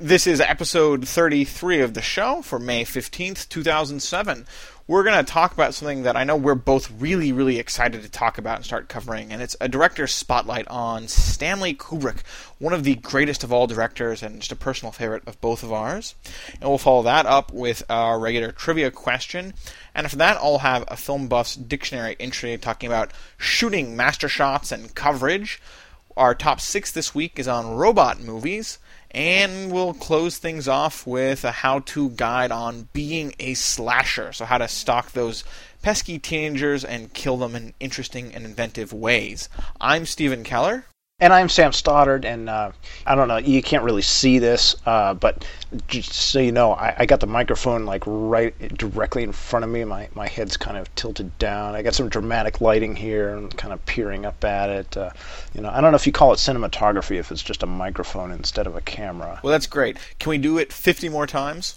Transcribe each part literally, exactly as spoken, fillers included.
This is episode thirty-three of the show for May fifteenth, two thousand seven. We're going to talk about something that I know we're both really, really excited to talk about and start covering, and it's a director's spotlight on Stanley Kubrick, one of the greatest of all directors and just a personal favorite of both of ours. And we'll follow that up with our regular trivia question, and after that I'll have a Film Buff's Dictionary entry talking about shooting master shots and coverage. Our top six this week is on robot movies. And we'll close things off with a how-to guide on being a slasher. So how to stalk those pesky teenagers and kill them in interesting and inventive ways. I'm Stephen Keller. And I'm Sam Stoddard, and uh, I don't know, you can't really see this, uh, but just so you know, I, I got the microphone like right directly in front of me. My my head's kind of tilted down. I got some dramatic lighting here, and kind of peering up at it. Uh, you know, I don't know if you call it cinematography if it's just a microphone instead of a camera. Well, that's great. Can we do it fifty more times?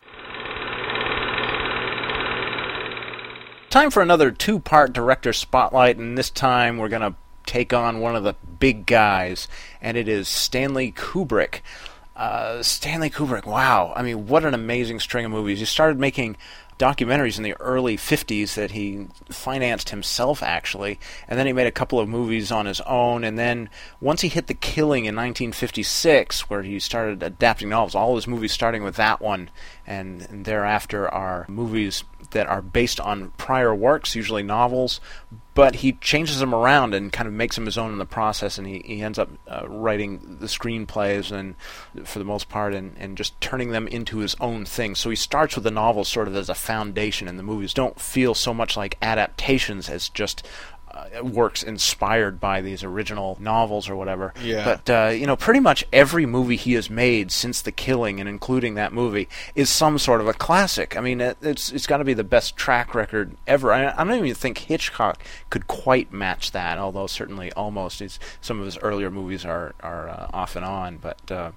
Time for another two-part director spotlight, and this time we're going to take on one of the big guys, and it is Stanley Kubrick. Uh, Stanley Kubrick, wow. I mean, what an amazing string of movies. He started making documentaries in the early fifties that he financed himself, actually, and then he made a couple of movies on his own, and then once he hit The Killing in nineteen fifty-six, where he started adapting novels, all his movies starting with that one, and, and thereafter are movies that are based on prior works, usually novels, but he changes them around and kind of makes them his own in the process, and he, he ends up uh, writing the screenplays and for the most part and, and just turning them into his own thing. So he starts with the novels sort of as a foundation, and the movies don't feel so much like adaptations as just Uh, works inspired by these original novels or whatever. Yeah. But, uh, you know, pretty much every movie he has made since The Killing, and including that movie, is some sort of a classic. I mean, it, it's it's got to be the best track record ever. I, I don't even think Hitchcock could quite match that, although certainly almost. It's, some of his earlier movies are, are uh, off and on. But uh,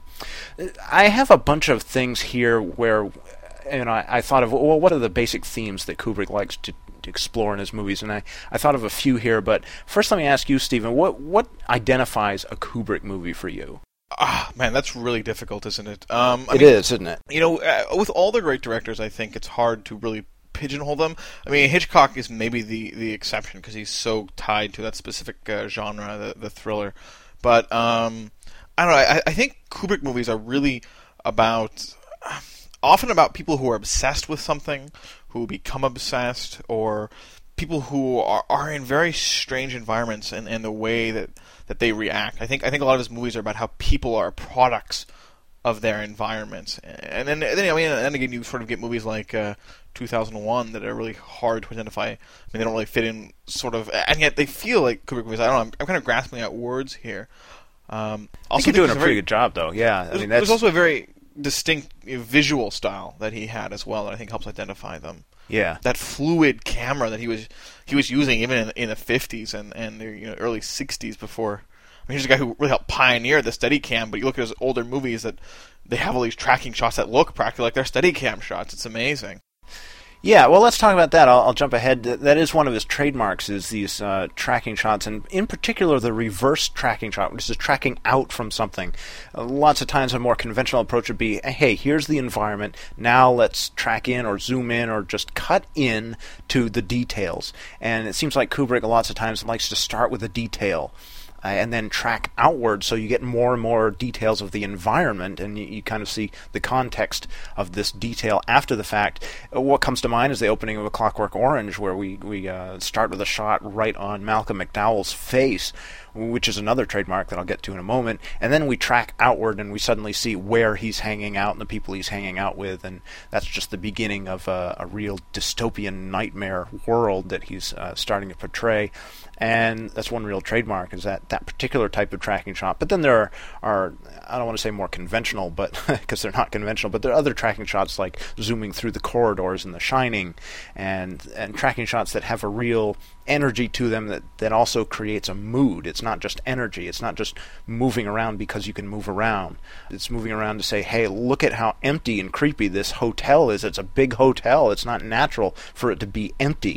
I have a bunch of things here where, you know, I, I thought of, well, what are the basic themes that Kubrick likes to explore in his movies, and I, I thought of a few here, but first let me ask you, Stephen, what what identifies a Kubrick movie for you? Ah, man, that's really difficult, isn't it? Um, I it mean, is, isn't it? You know, uh, with all the great directors, I think it's hard to really pigeonhole them. I mean, Hitchcock is maybe the, the exception, because he's so tied to that specific uh, genre, the, the thriller. But, um, I don't know, I, I think Kubrick movies are really about, often about people who are obsessed with something, who become obsessed, or people who are, are in very strange environments and, and the way that, that they react. I think I think a lot of his movies are about how people are products of their environments. And then, and then I mean, and then again, you sort of get movies like uh, two thousand one that are really hard to identify. I mean, they don't really fit in, sort of, and yet they feel like Kubrick movies. I don't know. I'm, I'm kind of grasping at words here. Um, also, I think you're doing a pretty very, good job, though. Yeah, I there's, mean, that's... there's also a very distinct you know, visual style that he had as well that I think helps identify them. Yeah, that fluid camera that he was he was using even in, in the fifties and and the you know, early sixties before. I mean, he's a guy who really helped pioneer the Steadicam. But you look at his older movies that they have all these tracking shots that look practically like they're Steadicam shots. It's amazing. Yeah, well, let's talk about that. I'll, I'll jump ahead. That is one of his trademarks, is these uh, tracking shots, and in particular the reverse tracking shot, which is tracking out from something. Uh, lots of times a more conventional approach would be, hey, here's the environment, now let's track in or zoom in or just cut in to the details. And it seems like Kubrick lots of times likes to start with a detail. Uh, and then track outward, so you get more and more details of the environment, and you, you kind of see the context of this detail after the fact. Uh, what comes to mind is the opening of A Clockwork Orange, where we, we uh, start with a shot right on Malcolm McDowell's face, which is another trademark that I'll get to in a moment, and then we track outward and we suddenly see where he's hanging out and the people he's hanging out with, and that's just the beginning of a, a real dystopian nightmare world that he's uh, starting to portray. And that's one real trademark, is that that particular type of tracking shot. But then there are, are I don't want to say more conventional, but because they're not conventional, but there are other tracking shots like zooming through the corridors in The Shining, and and tracking shots that have a real energy to them that, that also creates a mood. It's not just energy. It's not just moving around because you can move around. It's moving around to say, hey, look at how empty and creepy this hotel is. It's a big hotel. It's not natural for it to be empty.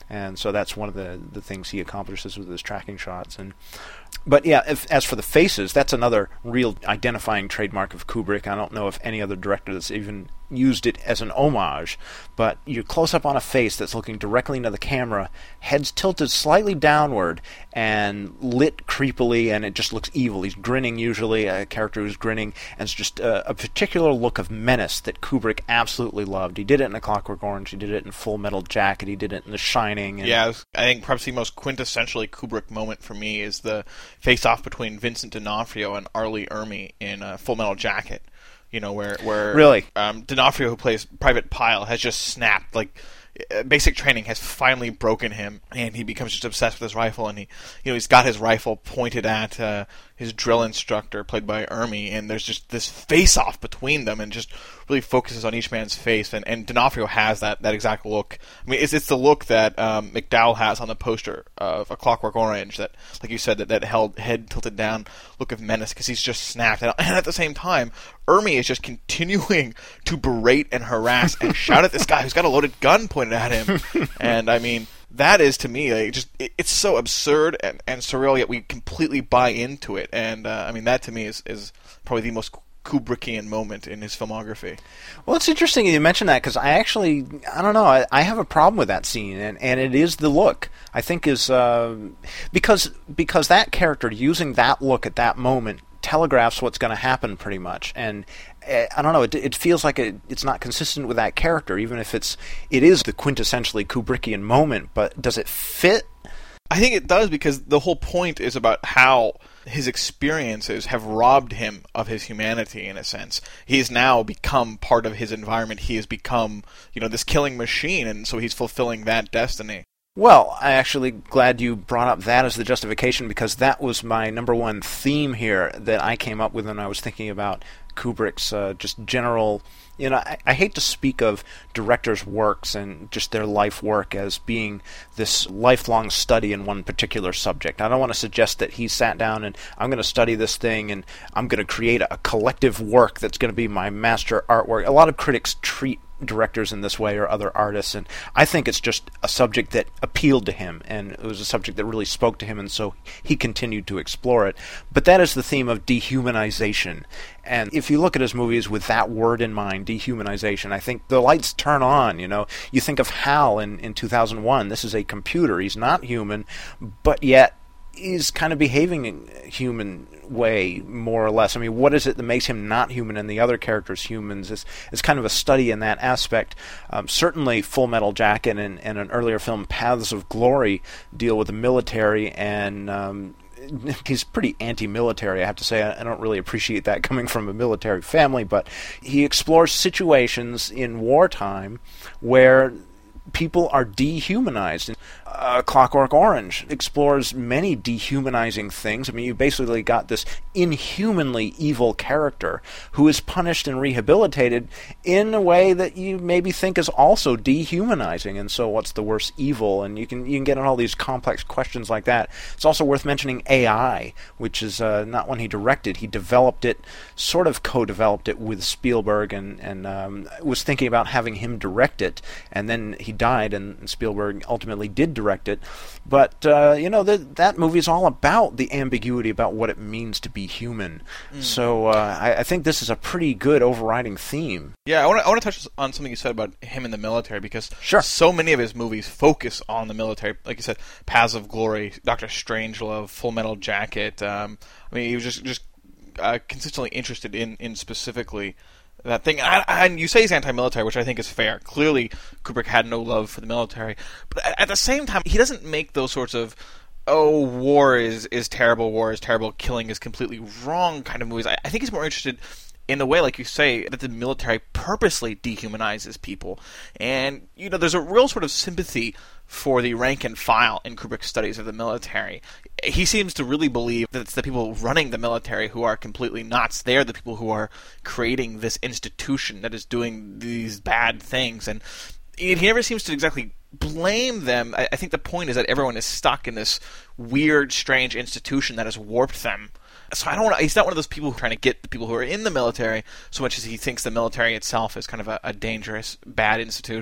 and so that's one of the the things he accomplishes with his tracking shots. And but yeah, if, as for the faces, that's another real identifying trademark of Kubrick. I don't know if any other director that's even used it as an homage, but you close up on a face that's looking directly into the camera, head's tilted slightly downward and lit creepily, and it just looks evil. He's grinning, usually, a character who's grinning, and it's just a, a particular look of menace that Kubrick absolutely loved. He did it in A Clockwork Orange, he did it in Full Metal Jacket, he did it in The Shining. And yeah, I think perhaps the most quintessentially Kubrick moment for me is the face-off between Vincent D'Onofrio and R. Lee Ermey in uh, Full Metal Jacket. You know, where where really um, D'Onofrio, who plays Private Pyle, has just snapped. Like, uh, basic training has finally broken him, and he becomes just obsessed with his rifle. And he, you know, he's got his rifle pointed at uh, his drill instructor, played by Ermey, and there's just this face-off between them, and just really focuses on each man's face. And, and D'Onofrio has that, that exact look. I mean, it's it's the look that um, McDowell has on the poster of A Clockwork Orange. That, like you said, that that held head tilted down look of menace, because he's just snapped. And, and at the same time, Ermey is just continuing to berate and harass and shout at this guy who's got a loaded gun pointed at him. And I mean, that is, to me, like, just it, it's so absurd and, and surreal, yet we completely buy into it. And uh, I mean, that to me is, is probably the most Kubrickian moment in his filmography. Well, it's interesting you mention that, because I actually, I don't know, I, I have a problem with that scene, and, and it is the look. I think is uh, because because that character using that look at that moment telegraphs what's going to happen pretty much, and uh, I don't know, it, it feels like it, it's not consistent with that character, even if it's it is the quintessentially Kubrickian moment. But does it fit? I think it does, because the whole point is about how his experiences have robbed him of his humanity, in a sense. He's now become part of his environment. He has become, you know, this killing machine, and so he's fulfilling that destiny. Well, I'm actually glad you brought up that as the justification, because that was my number one theme here that I came up with when I was thinking about Kubrick's uh, just general... You know, I, I hate to speak of directors' works and just their life work as being this lifelong study in one particular subject. I don't want to suggest that he sat down and I'm going to study this thing and I'm going to create a, a collective work that's going to be my master artwork. A lot of critics treat directors in this way, or other artists, and I think it's just a subject that appealed to him, and it was a subject that really spoke to him, and so he continued to explore it. But that is the theme of dehumanization, and if you look at his movies with that word in mind, dehumanization, I think the lights turn on. You know, you think of Hal in, in two thousand one, this is a computer, he's not human, but yet he's kind of behaving in a human way, more or less. I mean, what is it that makes him not human and the other characters humans? It's, it's kind of a study in that aspect. Um, certainly Full Metal Jacket and, and an earlier film, Paths of Glory, deal with the military, and um, he's pretty anti-military, I have to say. I, I don't really appreciate that coming from a military family, but he explores situations in wartime where people are dehumanized. Uh, Clockwork Orange explores many dehumanizing things. I mean, you basically got this inhumanly evil character who is punished and rehabilitated in a way that you maybe think is also dehumanizing. And so, what's the worst evil? And you can you can get on all these complex questions like that. It's also worth mentioning A I, which is uh, not one he directed. He developed it, sort of co-developed it with Spielberg, and and um, was thinking about having him direct it. And then he died, and Spielberg ultimately did direct it. But uh, you know, th- that movie is all about the ambiguity about what it means to be human. Mm. So uh, I-, I think this is a pretty good overriding theme. Yeah, I want to I want to touch on something you said about him in the military, because sure. so many of his movies focus on the military. Like you said, Paths of Glory, Doctor Strangelove, Full Metal Jacket. Um, I mean, he was just just uh, consistently interested in in specifically that thing. And, I, and you say he's anti-military, which I think is fair. Clearly, Kubrick had no love for the military. But at the same time, he doesn't make those sorts of, oh, war is, is terrible, war is terrible, killing is completely wrong kind of movies. I, I think he's more interested in the way, like you say, that the military purposely dehumanizes people. And, you know, there's a real sort of sympathy for the rank and file in Kubrick's studies of the military. He seems to really believe that it's the people running the military who are completely nuts. They're the people who are creating this institution that is doing these bad things. And he never seems to exactly blame them. I think the point is that everyone is stuck in this weird, strange institution that has warped them. So I don't want to, he's not one of those people who are trying to get the people who are in the military so much as he thinks the military itself is kind of a, a dangerous, bad institution.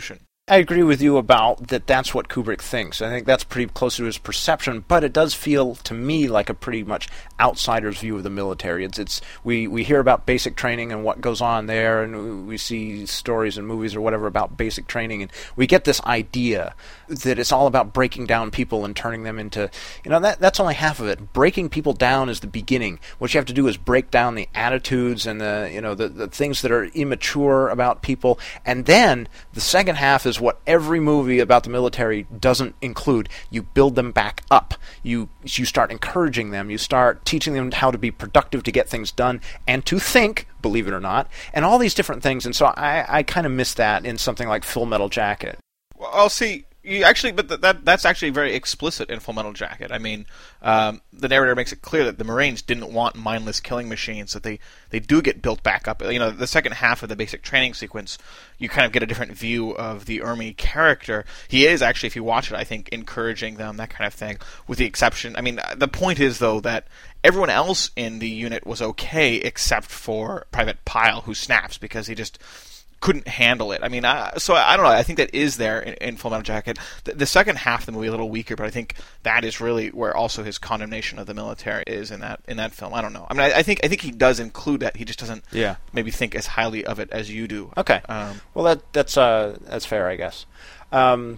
I agree with you about that that's what Kubrick thinks. I think that's pretty close to his perception, but it does feel to me like a pretty much outsider's view of the military. It's it's we, we hear about basic training and what goes on there, and we see stories and movies or whatever about basic training, and we get this idea that it's all about breaking down people and turning them into, you know, that that's only half of it. Breaking people down is the beginning. What you have to do is break down the attitudes and the, you know, the, the things that are immature about people, and then the second half is what every movie about the military doesn't include. You build them back up. You you start encouraging them. You start teaching them how to be productive, to get things done, and to think, believe it or not, and all these different things. And so I, I kind of miss that in something like Full Metal Jacket. Well, I'll see. You actually, but th- that that's actually very explicit in Full Metal Jacket. I mean, um, the narrator makes it clear that the Marines didn't want mindless killing machines, that they, they do get built back up. You know, the second half of the basic training sequence, you kind of get a different view of the Ermey character. He is actually, if you watch it, I think, encouraging them, that kind of thing, with the exception. I mean, the point is, though, that everyone else in the unit was okay except for Private Pyle, who snaps because he just couldn't handle it. I mean, I, so I don't know. I think that is there in, in Full Metal Jacket. The, the second half of the movie a little weaker, but I think that is really where also his condemnation of the military is in that in that film. I don't know. I mean, I, I think I think he does include that. He just doesn't yeah. maybe think as highly of it as you do. Okay. Um, well, that that's uh, that's fair, I guess. Um,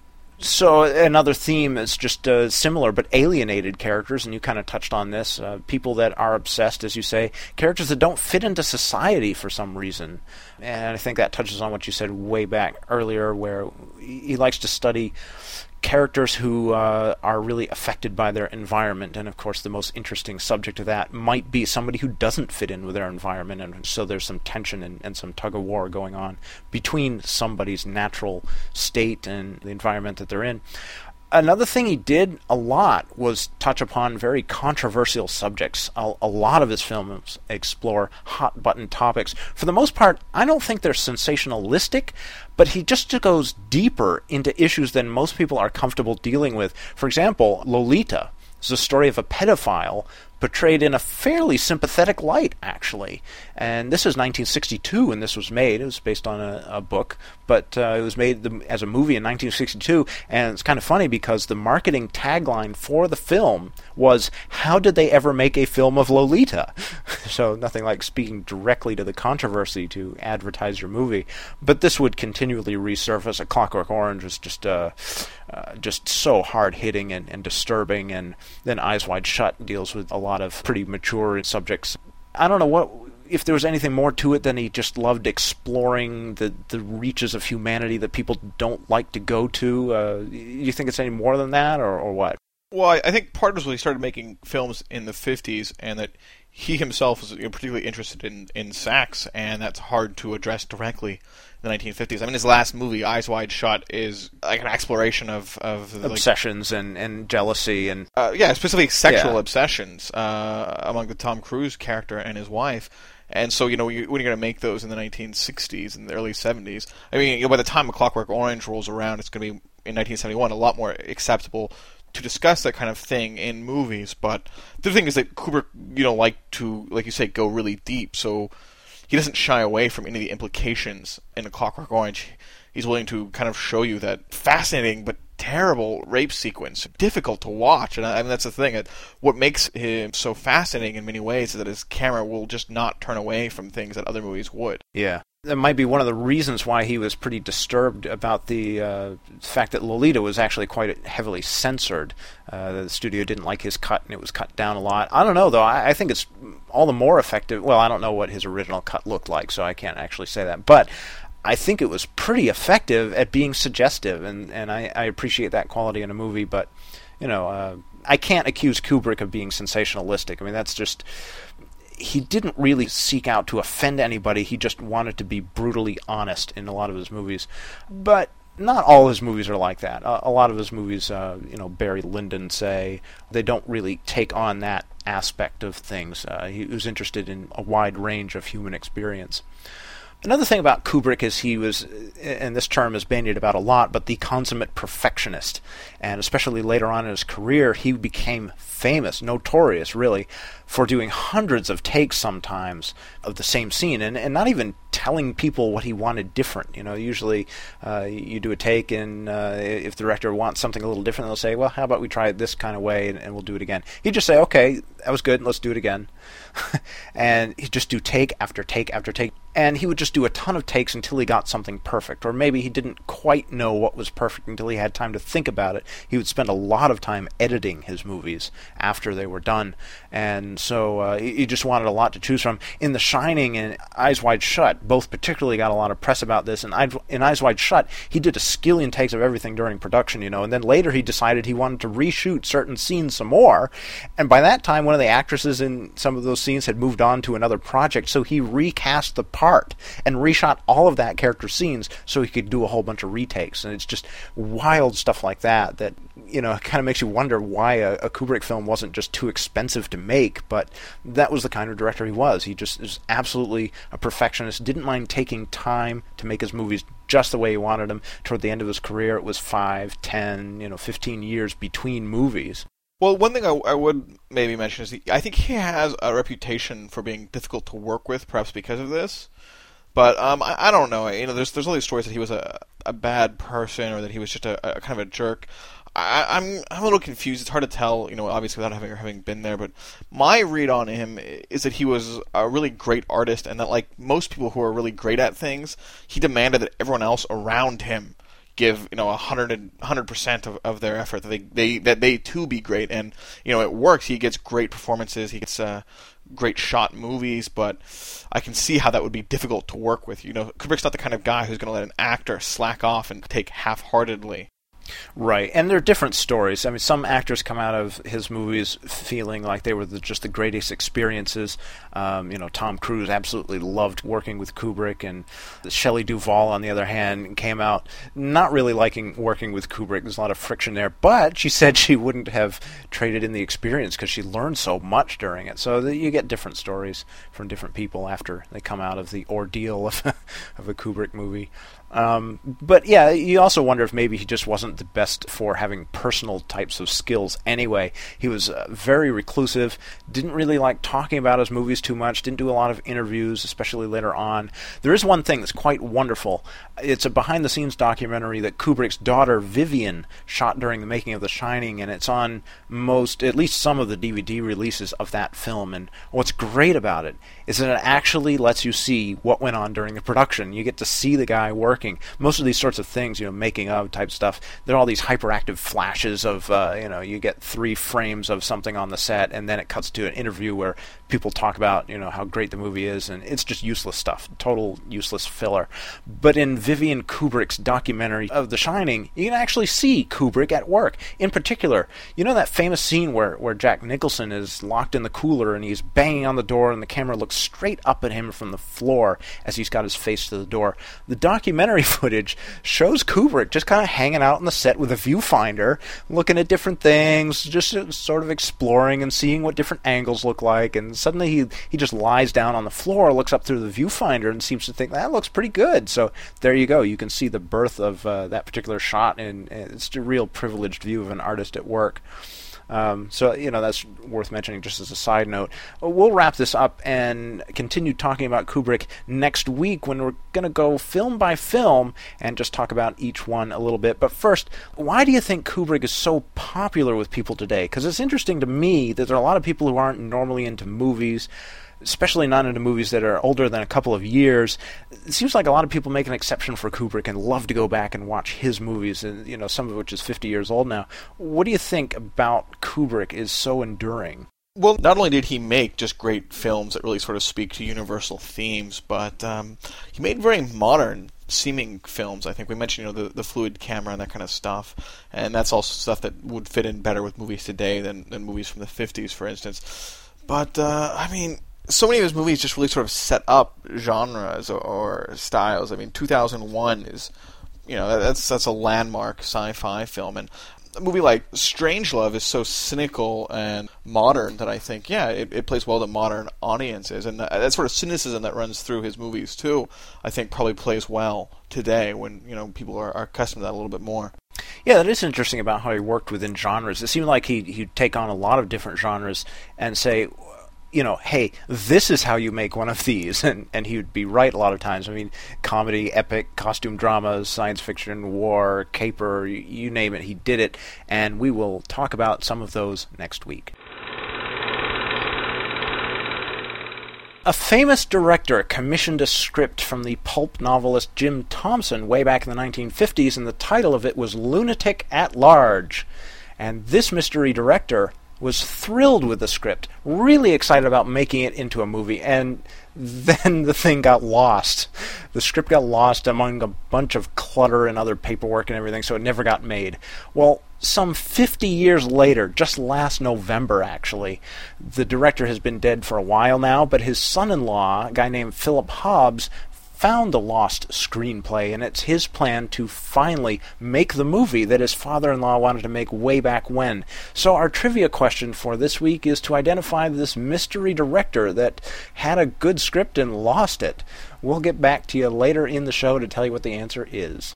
So another theme is just uh, similar but alienated characters, and you kind of touched on this. Uh, people that are obsessed, as you say, characters that don't fit into society for some reason. And I think that touches on what you said way back earlier, where he likes to study characters who uh, are really affected by their environment, and of course the most interesting subject of that might be somebody who doesn't fit in with their environment, and so there's some tension and, and some tug-of-war going on between somebody's natural state and the environment that they're in. Another thing he did a lot was touch upon very controversial subjects. A, a lot of his films explore hot-button topics. For the most part, I don't think they're sensationalistic, but he just goes deeper into issues than most people are comfortable dealing with. For example, Lolita is the story of a pedophile portrayed in a fairly sympathetic light, actually. And this is nineteen sixty-two when this was made. It was based on a, a book, but uh, it was made the, as a movie in nineteen sixty-two, and it's kind of funny because the marketing tagline for the film was, "How did they ever make a film of Lolita?" So nothing like speaking directly to the controversy to advertise your movie. But this would continually resurface. A Clockwork Orange was just uh, uh, just so hard-hitting and, and disturbing, and then Eyes Wide Shut deals with a lot of pretty mature subjects. I don't know what if there was anything more to it than he just loved exploring the, the reaches of humanity that people don't like to go to. Uh, you think it's any more than that, or, or what? Well, I, I think part was when he started making films in the fifties, and that he himself was, you know, particularly interested in, in sex, and that's hard to address directly in the nineteen fifties. I mean, his last movie, Eyes Wide Shut, is like an exploration of... of obsessions like, and, and jealousy and... Uh, yeah, specifically sexual yeah. obsessions uh, among the Tom Cruise character and his wife. And so, you know, when you're going to make those in the nineteen sixties and the early seventies, I mean, you know, by the time A Clockwork Orange rolls around, it's going to be, in nineteen seventy-one, a lot more acceptable to discuss that kind of thing in movies. But the thing is that Kubrick, you know, liked to, like you say, go really deep, so he doesn't shy away from any of the implications in A Clockwork Orange. He's willing to kind of show you that fascinating but terrible rape sequence, difficult to watch. And I mean, that's the thing. That what makes him so fascinating in many ways is that his camera will just not turn away from things that other movies would. Yeah. That might be one of the reasons why he was pretty disturbed about the uh, fact that Lolita was actually quite heavily censored. Uh, the studio didn't like his cut, and it was cut down a lot. I don't know, though. I, I think it's all the more effective. Well, I don't know what his original cut looked like, so I can't actually say that. But I think it was pretty effective at being suggestive, and, and I, I appreciate that quality in a movie. But, you know, uh, I can't accuse Kubrick of being sensationalistic. I mean, that's just... He didn't really seek out to offend anybody. He just wanted to be brutally honest in a lot of his movies. But not all his movies are like that. A, a lot of his movies, uh, you know, Barry Lyndon, say, they don't really take on that aspect of things. Uh, he was interested in a wide range of human experience. Another thing about Kubrick is he was, and this term is bandied about a lot, but the consummate perfectionist. And especially later on in his career, he became famous, notorious really, for doing hundreds of takes sometimes of the same scene, and, and not even telling people what he wanted different. You know, usually uh, you do a take, and uh, if the director wants something a little different, they'll say, well, how about we try it this kind of way, and, and we'll do it again. He'd just say, okay, that was good, let's do it again. And he'd just do take after take after take. And he would just do a ton of takes until he got something perfect. Or maybe he didn't quite know what was perfect until he had time to think about it. He would spend a lot of time editing his movies after they were done. And so uh, he just wanted a lot to choose from. In The Shining and Eyes Wide Shut, both particularly got a lot of press about this. And in Eyes Wide Shut, he did a skillion takes of everything during production, you know. And then later he decided he wanted to reshoot certain scenes some more. And by that time, one of the actresses in some of those scenes had moved on to another project. So he recast the part and reshot all of that character's scenes so he could do a whole bunch of retakes. And it's just wild stuff like that that, you know, kind of makes you wonder why a, a Kubrick film wasn't just too expensive to make. But that was the kind of director he was. He just is absolutely a perfectionist, didn't mind taking time to make his movies just the way he wanted them. Toward the end of his career, it was five, ten, you know, fifteen years between movies. Well, one thing I, I would maybe mention is he, I think he has a reputation for being difficult to work with, perhaps because of this. But um, I, I don't know. You know, there's there's all these stories that he was a a bad person or that he was just a, a kind of a jerk. I, I'm I'm a little confused. It's hard to tell, you know, obviously without having having been there. But my read on him is that he was a really great artist, and that like most people who are really great at things, he demanded that everyone else around him give, you know, a hundred hundred percent of, of their effort, that they, they that they too be great. And you know, it works. He gets great performances, he gets uh, great shot movies, but I can see how that would be difficult to work with. You know, Kubrick's not the kind of guy who's going to let an actor slack off and take half-heartedly. Right, and they're different stories. I mean, some actors come out of his movies feeling like they were the, just the greatest experiences. Um, you know, Tom Cruise absolutely loved working with Kubrick, and Shelley Duvall, on the other hand, came out not really liking working with Kubrick. There's a lot of friction there, but she said she wouldn't have traded in the experience because she learned so much during it. So that you get different stories from different people after they come out of the ordeal of, of a Kubrick movie. Um, but yeah, you also wonder if maybe he just wasn't the best for having personal types of skills anyway. He was uh, very reclusive, didn't really like talking about his movies too much, didn't do a lot of interviews, especially later on. There is one thing that's quite wonderful. It's a behind-the-scenes documentary that Kubrick's daughter Vivian shot during the making of The Shining, and it's on most, at least some of the D V D releases of that film. And what's great about it is that it actually lets you see what went on during the production. You get to see the guy work. Most of these sorts of things, you know, making of type stuff, they're all these hyperactive flashes of, uh, you know, you get three frames of something on the set, and then it cuts to an interview where people talk about, you know, how great the movie is, and it's just useless stuff, total useless filler. But in Vivian Kubrick's documentary of The Shining, you can actually see Kubrick at work. In particular, you know that famous scene where, where Jack Nicholson is locked in the cooler and he's banging on the door and the camera looks straight up at him from the floor as he's got his face to the door. The documentary footage shows Kubrick just kind of hanging out on the set with a viewfinder, looking at different things, just sort of exploring and seeing what different angles look like, and suddenly he he just lies down on the floor, looks up through the viewfinder, and seems to think, that looks pretty good. So there you go. You can see the birth of uh, that particular shot, and, and it's a real privileged view of an artist at work. Um, so, you know, that's worth mentioning just as a side note. We'll wrap this up and continue talking about Kubrick next week when we're going to go film by film and just talk about each one a little bit. But first, why do you think Kubrick is so popular with people today? Because it's interesting to me that there are a lot of people who aren't normally into movies, especially not into movies that are older than a couple of years. It seems like a lot of people make an exception for Kubrick and love to go back and watch his movies, and you know, some of which is fifty years old now. What do you think about Kubrick is so enduring? Well, not only did he make just great films that really sort of speak to universal themes, but um, he made very modern seeming films. I think we mentioned, you know, the, the fluid camera and that kind of stuff, and that's also stuff that would fit in better with movies today than, than movies from the fifties, for instance. But, uh, I mean, so many of his movies just really sort of set up genres or, or styles. I mean, two thousand one is, you know, that's that's a landmark sci-fi film, and a movie like Strangelove is so cynical and modern that I think, yeah, it, it plays well to modern audiences, and that, that sort of cynicism that runs through his movies too, I think probably plays well today when, you know, people are, are accustomed to that a little bit more. Yeah, that is interesting about how he worked within genres. It seemed like he, he'd take on a lot of different genres and say, you know, hey, this is how you make one of these, and and he would be right a lot of times. I mean, comedy, epic, costume dramas, science fiction, war, caper, you, you name it, he did it, and we will talk about some of those next week. A famous director commissioned a script from the pulp novelist Jim Thompson way back in the nineteen fifties, and the title of it was Lunatic at Large. And this mystery director was thrilled with the script, really excited about making it into a movie, and then the thing got lost. The script got lost among a bunch of clutter and other paperwork and everything, so it never got made. Well, some fifty years later, just last November actually, the director has been dead for a while now, but his son-in-law, a guy named Philip Hobbs, found the lost screenplay, and it's his plan to finally make the movie that his father-in-law wanted to make way back when. So our trivia question for this week is to identify this mystery director that had a good script and lost it. We'll get back to you later in the show to tell you what the answer is.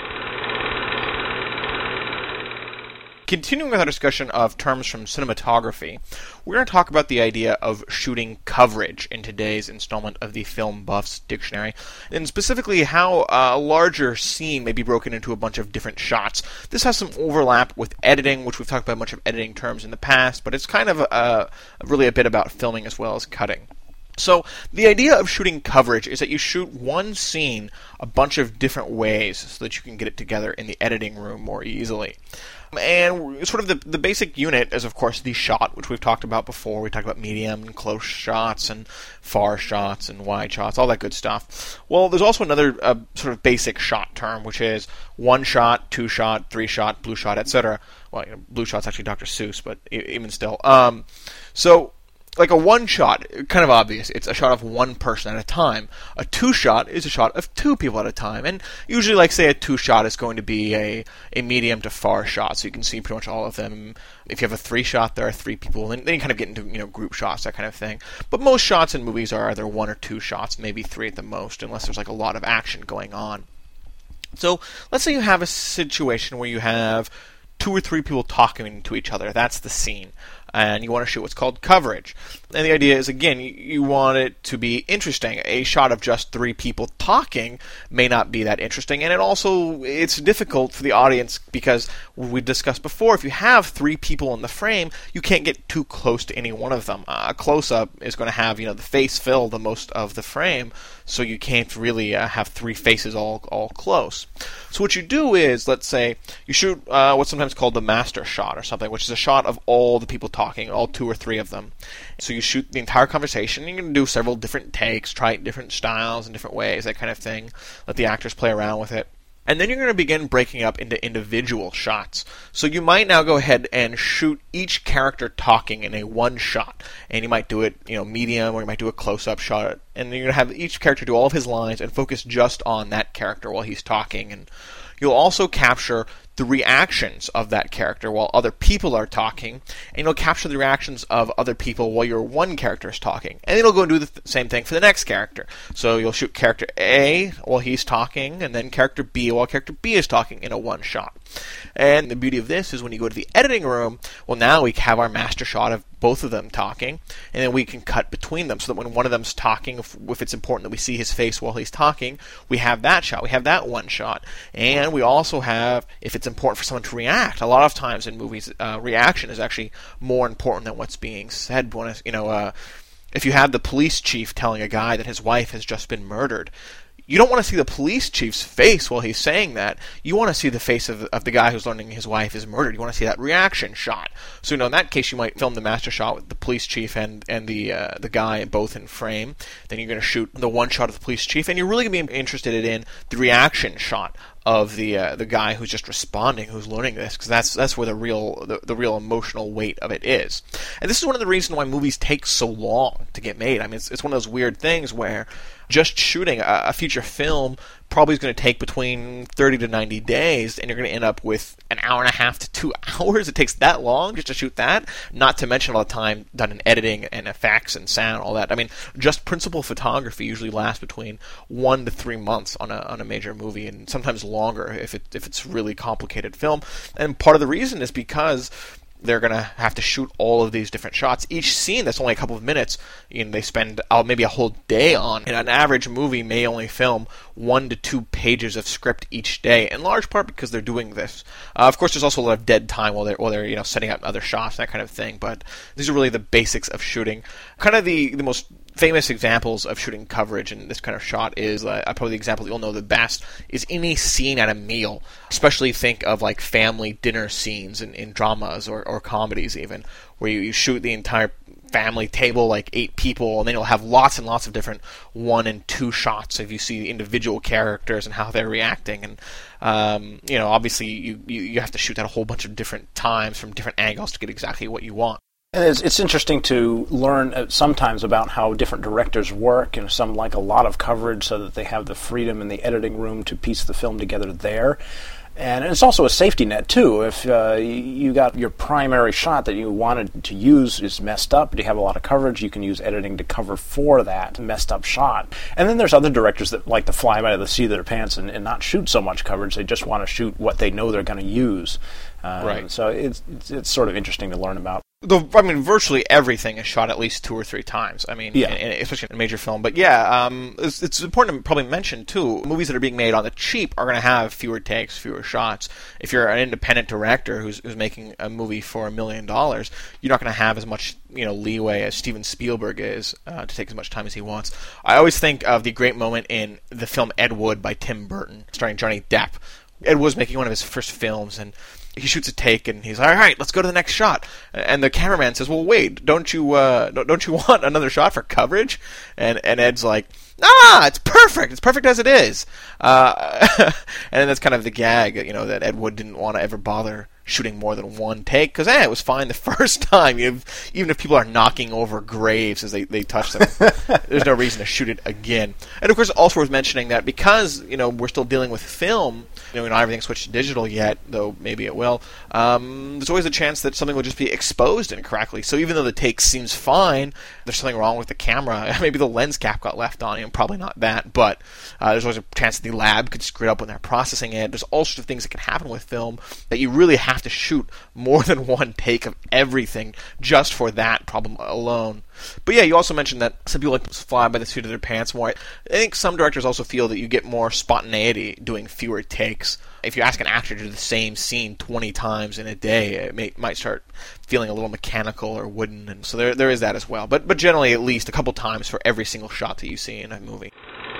Continuing with our discussion of terms from cinematography, we're going to talk about the idea of shooting coverage in today's installment of the Film Buffs Dictionary, and specifically how a larger scene may be broken into a bunch of different shots. This has some overlap with editing, which we've talked about a bunch of editing terms in the past, but it's kind of a, really a bit about filming as well as cutting. So the idea of shooting coverage is that you shoot one scene a bunch of different ways so that you can get it together in the editing room more easily. And sort of the, the basic unit is, of course, the shot, which we've talked about before. We talked about medium and close shots and far shots and wide shots, all that good stuff. Well, there's also another uh, sort of basic shot term, which is one shot, two shot, three shot, blue shot, et cetera. Well, you know, blue shot's actually Doctor Seuss, but even still. Um, so... Like a one-shot, kind of obvious, it's a shot of one person at a time. A two-shot is a shot of two people at a time. And usually, like, say, a two-shot is going to be a, a medium to far shot, so you can see pretty much all of them. If you have a three-shot, there are three people, and then you kind of get into, you know, group shots, that kind of thing. But most shots in movies are either one or two shots, maybe three at the most, unless there's, like, a lot of action going on. So, let's say you have a situation where you have two or three people talking to each other. That's the scene. And you want to shoot what's called coverage. And the idea is, again, you, you want it to be interesting. A shot of just three people talking may not be that interesting. And it also, it's difficult for the audience because we discussed before, if you have three people in the frame, you can't get too close to any one of them. Uh, a close-up is going to have, you know, the face fill the most of the frame, so you can't really uh, have three faces all all close. So what you do is, let's say, you shoot uh, what's sometimes called the master shot or something, which is a shot of all the people talking, all two or three of them. So you shoot the entire conversation, and you can do several different takes, try it different styles and different ways, that kind of thing. Let the actors play around with it. And then you're going to begin breaking up into individual shots. So you might now go ahead and shoot each character talking in a one shot. And you might do it, you know, medium, or you might do a close-up shot. And you're going to have each character do all of his lines and focus just on that character while he's talking. And you'll also capture the reactions of that character while other people are talking, and you'll capture the reactions of other people while your one character is talking. And then you'll go and do the th- same thing for the next character. So you'll shoot character A while he's talking, and then character B while character B is talking in a one shot. And the beauty of this is when you go to the editing room, well, now we have our master shot of both of them talking, and then we can cut between them so that when one of them's talking, if, if it's important that we see his face while he's talking, we have that shot. We have that one shot. And we also have, if it's important for someone to react, a lot of times in movies, uh, reaction is actually more important than what's being said. When, you know, uh, if you have the police chief telling a guy that his wife has just been murdered, you don't want to see the police chief's face while he's saying that. You want to see the face of, of the guy who's learning his wife is murdered. You want to see that reaction shot. So, you know, in that case, you might film the master shot with the police chief and, and the uh, the guy both in frame. Then you're going to shoot the one shot of the police chief, and you're really going to be interested in the reaction shot of the uh, the guy who's just responding, who's learning this, because that's that's where the real the, the real emotional weight of it is. And this is one of the reasons why movies take so long to get made. I mean, it's it's one of those weird things where just shooting a, a feature film probably is going to take between thirty to ninety days, and you're going to end up with an hour and a half to two hours. It takes that long just to shoot that, not to mention all the time done in editing and effects and sound, all that. I mean, just principal photography usually lasts between one to three months on a on a major movie, and sometimes longer if it if it's really complicated film. And part of the reason is because they're going to have to shoot all of these different shots. Each scene that's only a couple of minutes, you know, they spend uh, maybe a whole day on. And an average movie may only film one to two pages of script each day, in large part because they're doing this. Uh, of course, there's also a lot of dead time while they're, while they're you know, setting up other shots, that kind of thing. But these are really the basics of shooting. Kind of the, the most famous examples of shooting coverage in this kind of shot is, uh, probably the example you'll know the best, is any scene at a meal. Especially think of like family dinner scenes in, in dramas or, or comedies even, where you, you shoot the entire family table, like eight people, and then you'll have lots and lots of different one and two shots if you see individual characters and how they're reacting. And um, you know, obviously you, you, you have to shoot that a whole bunch of different times from different angles to get exactly what you want. And it's, it's interesting to learn uh, sometimes about how different directors work, and some like a lot of coverage so that they have the freedom in the editing room to piece the film together there. And it's also a safety net, too. If uh, you got your primary shot that you wanted to use is messed up, but you have a lot of coverage, you can use editing to cover for that messed up shot. And then there's other directors that like to fly by the seat of their pants and, and not shoot so much coverage. They just want to shoot what they know they're going to use. Um, right. So it's, it's it's sort of interesting to learn about. The, I mean, virtually everything is shot at least two or three times. I mean, yeah. in, in, especially in a major film. But yeah, um, it's, it's important to probably mention, too, movies that are being made on the cheap are going to have fewer takes, fewer shots. If you're an independent director who's, who's making a movie for a million dollars, you're not going to have as much, you know, leeway as Steven Spielberg is uh, to take as much time as he wants. I always think of the great moment in the film Ed Wood by Tim Burton, starring Johnny Depp. Ed Wood was making one of his first films, and he shoots a take, and he's like, all right, let's go to the next shot. And the cameraman says, well, wait, don't you uh, don't, don't you want another shot for coverage? And and Ed's like, ah, it's perfect. It's perfect as it is. Uh, and then that's kind of the gag, you know, that Ed Wood didn't want to ever bother shooting more than one take, because eh, it was fine the first time. You have, even if people are knocking over graves as they, they touch them, there's no reason to shoot it again. And of course, also worth mentioning that because, you know, we're still dealing with film, you know, not everything's switched to digital yet, though maybe it will, um, there's always a chance that something will just be exposed incorrectly. So even though the take seems fine, there's something wrong with the camera. Maybe the lens cap got left on, you know, probably not that, but uh, there's always a chance that the lab could screw it up when they're processing it. There's all sorts of things that can happen with film that you really have to shoot more than one take of everything just for that problem alone. But yeah, you also mentioned that some people like to fly by the seat of their pants more. I think some directors also feel that you get more spontaneity doing fewer takes. If you ask an actor to do the same scene twenty times in a day, it may, might start feeling a little mechanical or wooden, and so there there is that as well. But but generally, at least a couple times for every single shot that you see in a movie.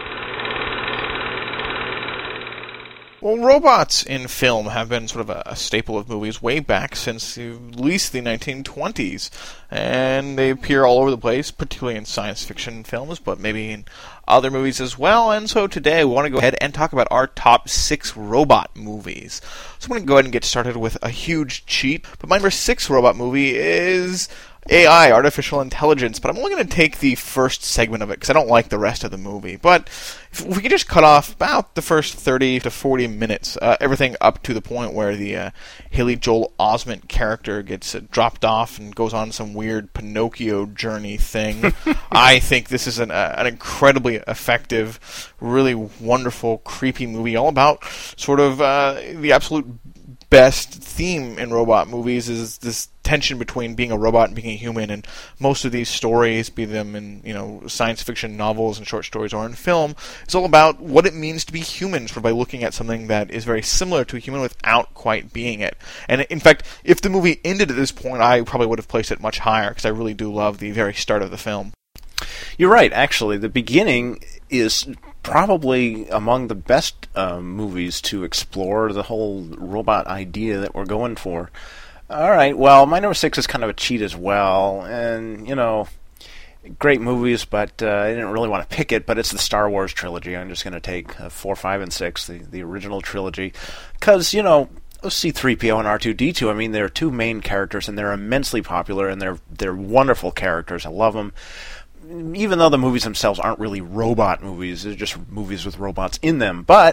Well, robots in film have been sort of a, a staple of movies way back since at least the nineteen twenties, and they appear all over the place, particularly in science fiction films, but maybe in other movies as well. And so today we want to go ahead and talk about our top six robot movies. So I'm going to go ahead and get started with a huge cheat, but my number six robot movie is A I, artificial intelligence, but I'm only going to take the first segment of it because I don't like the rest of the movie. But if we could just cut off about the first thirty to forty minutes, uh, everything up to the point where the uh, Haley Joel Osment character gets uh, dropped off and goes on some weird Pinocchio journey thing. I think this is an, uh, an incredibly effective, really wonderful, creepy movie all about sort of uh, the absolute best theme in robot movies is this tension between being a robot and being a human, and most of these stories, be them in, you know, science fiction novels and short stories or in film, it's all about what it means to be human, sort of by looking at something that is very similar to a human without quite being it. And in fact, if the movie ended at this point, I probably would have placed it much higher, because I really do love the very start of the film. You're right, actually. The beginning is probably among the best uh, movies to explore the whole robot idea that we're going for. All right, well, my number six is kind of a cheat as well, and, you know, great movies, but uh, I didn't really want to pick it, but it's the Star Wars trilogy. I'm just going to take uh, four, five, and six, the, the original trilogy, because, you know, C three P O and R two D two, I mean, they're two main characters, and they're immensely popular, and they're they're wonderful characters. I love them. Even though the movies themselves aren't really robot movies, they're just movies with robots in them. But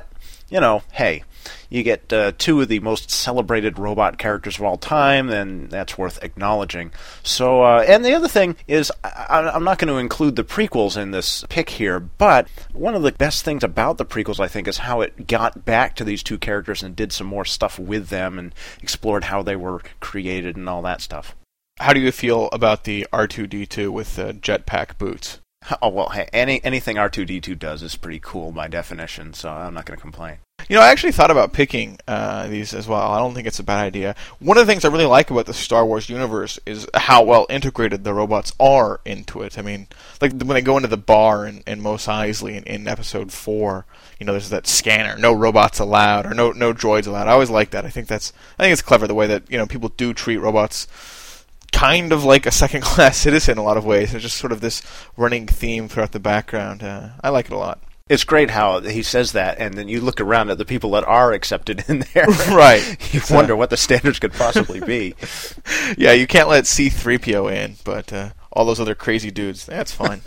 you know, hey, you get uh, two of the most celebrated robot characters of all time, then that's worth acknowledging. So, uh, and the other thing is, I, I'm not going to include the prequels in this pick here, but one of the best things about the prequels, I think, is how it got back to these two characters and did some more stuff with them and explored how they were created and all that stuff. How do you feel about the R two D two with uh, jetpack boots? Oh, well, hey, any, anything R two D two does is pretty cool by definition, so I'm not going to complain. You know, I actually thought about picking uh, these as well. I don't think it's a bad idea. One of the things I really like about the Star Wars universe is how well integrated the robots are into it. I mean, like when they go into the bar in, in Mos Eisley in, in Episode four, you know, there's that scanner, no robots allowed, or no no droids allowed. I always like that. I think that's, I think it's clever the way that, you know, people do treat robots kind of like a second-class citizen in a lot of ways. There's just sort of this running theme throughout the background. Uh, I like it a lot. It's great how he says that, and then you look around at the people that are accepted in there. Right. You wonder what the standards could possibly be. Yeah, you can't let C three P O in, but uh, all those other crazy dudes, that's fine.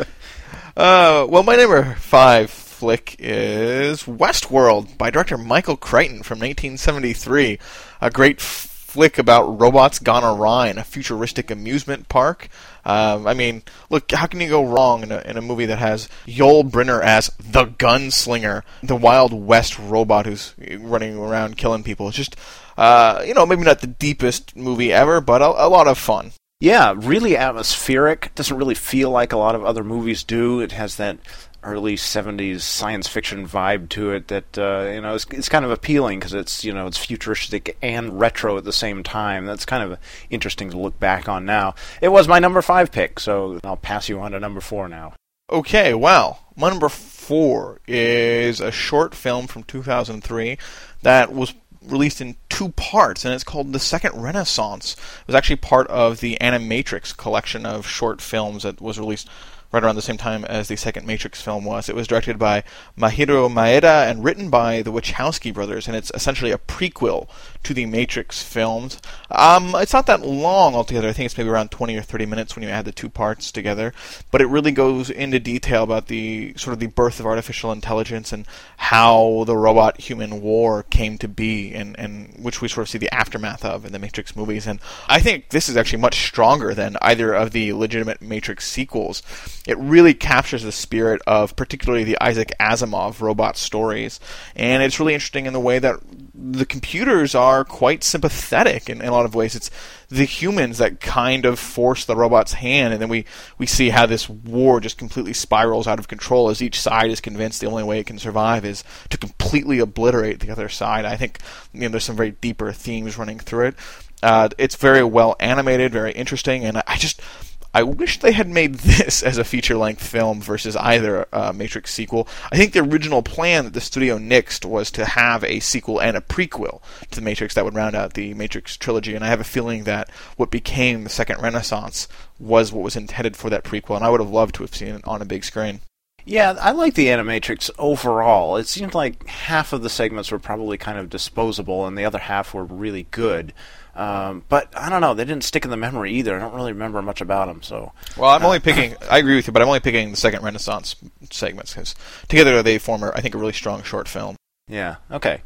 uh, well, my number five flick is Westworld by director Michael Crichton from nineteen seventy-three. A great flick about robots gone awry in a futuristic amusement park. Um, I mean, look, how can you go wrong in a, in a movie that has Yul Brynner as the gunslinger, the Wild West robot who's running around killing people? It's just, uh, you know, maybe not the deepest movie ever, but a, a lot of fun. Yeah, really atmospheric. Doesn't really feel like a lot of other movies do. It has that early seventies science fiction vibe to it that, uh, you know, it's, it's kind of appealing because it's, you know, it's futuristic and retro at the same time. That's kind of interesting to look back on now. It was my number five pick, so I'll pass you on to number four now. Okay, well, my number four is a short film from two thousand three that was released in two parts, and it's called The Second Renaissance. It was actually part of the Animatrix collection of short films that was released right around the same time as the second Matrix film was. It was directed by Mahiro Maeda and written by the Wachowski brothers, and it's essentially a prequel to the Matrix films. Um, it's not that long altogether. I think it's maybe around twenty or thirty minutes when you add the two parts together, but it really goes into detail about the sort of the birth of artificial intelligence and how the robot-human war came to be, and, and which we sort of see the aftermath of in the Matrix movies. And I think this is actually much stronger than either of the legitimate Matrix sequels. It really captures the spirit of particularly the Isaac Asimov robot stories, and it's really interesting in the way that the computers are quite sympathetic in, in a lot of ways. It's the humans that kind of force the robot's hand, and then we, we see how this war just completely spirals out of control as each side is convinced the only way it can survive is to completely obliterate the other side. I think, you know, there's some very deeper themes running through it. Uh, it's very well animated, very interesting, and I, I just... I wish they had made this as a feature-length film versus either uh, Matrix sequel. I think the original plan that the studio nixed was to have a sequel and a prequel to the Matrix that would round out the Matrix trilogy, and I have a feeling that what became the Second Renaissance was what was intended for that prequel, and I would have loved to have seen it on a big screen. Yeah, I like the Animatrix overall. It seemed like half of the segments were probably kind of disposable, and the other half were really good. Um, but I don't know, they didn't stick in the memory either. I don't really remember much about them. So, well, I'm uh, only picking. I agree with you, but I'm only picking the Second Renaissance segments because together they form, I think, a really strong short film. Yeah. Okay.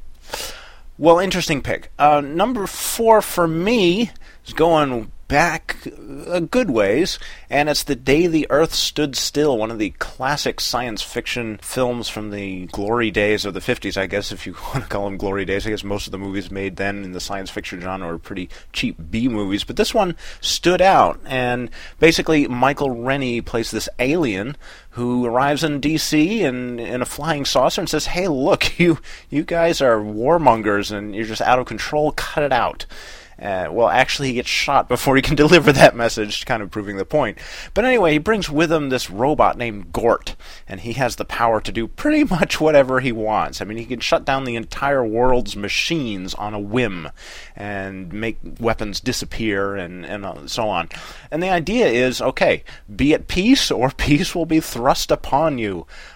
Well, interesting pick. Uh, number four for me is going back a good ways, and it's The Day the Earth Stood Still, one of the classic science fiction films from the glory days of the fifties, I guess, if you want to call them glory days. I guess most of the movies made then in the science fiction genre were pretty cheap B-movies, but this one stood out, and basically Michael Rennie plays this alien who arrives in D C in, in a flying saucer and says, hey, look, you, you guys are warmongers and you're just out of control, cut it out. Uh, well, actually, he gets shot before he can deliver that message, kind of proving the point. But anyway, he brings with him this robot named Gort, and he has the power to do pretty much whatever he wants. I mean, he can shut down the entire world's machines on a whim and make weapons disappear and, and so on. And the idea is, okay, be at peace or peace will be thrust upon you.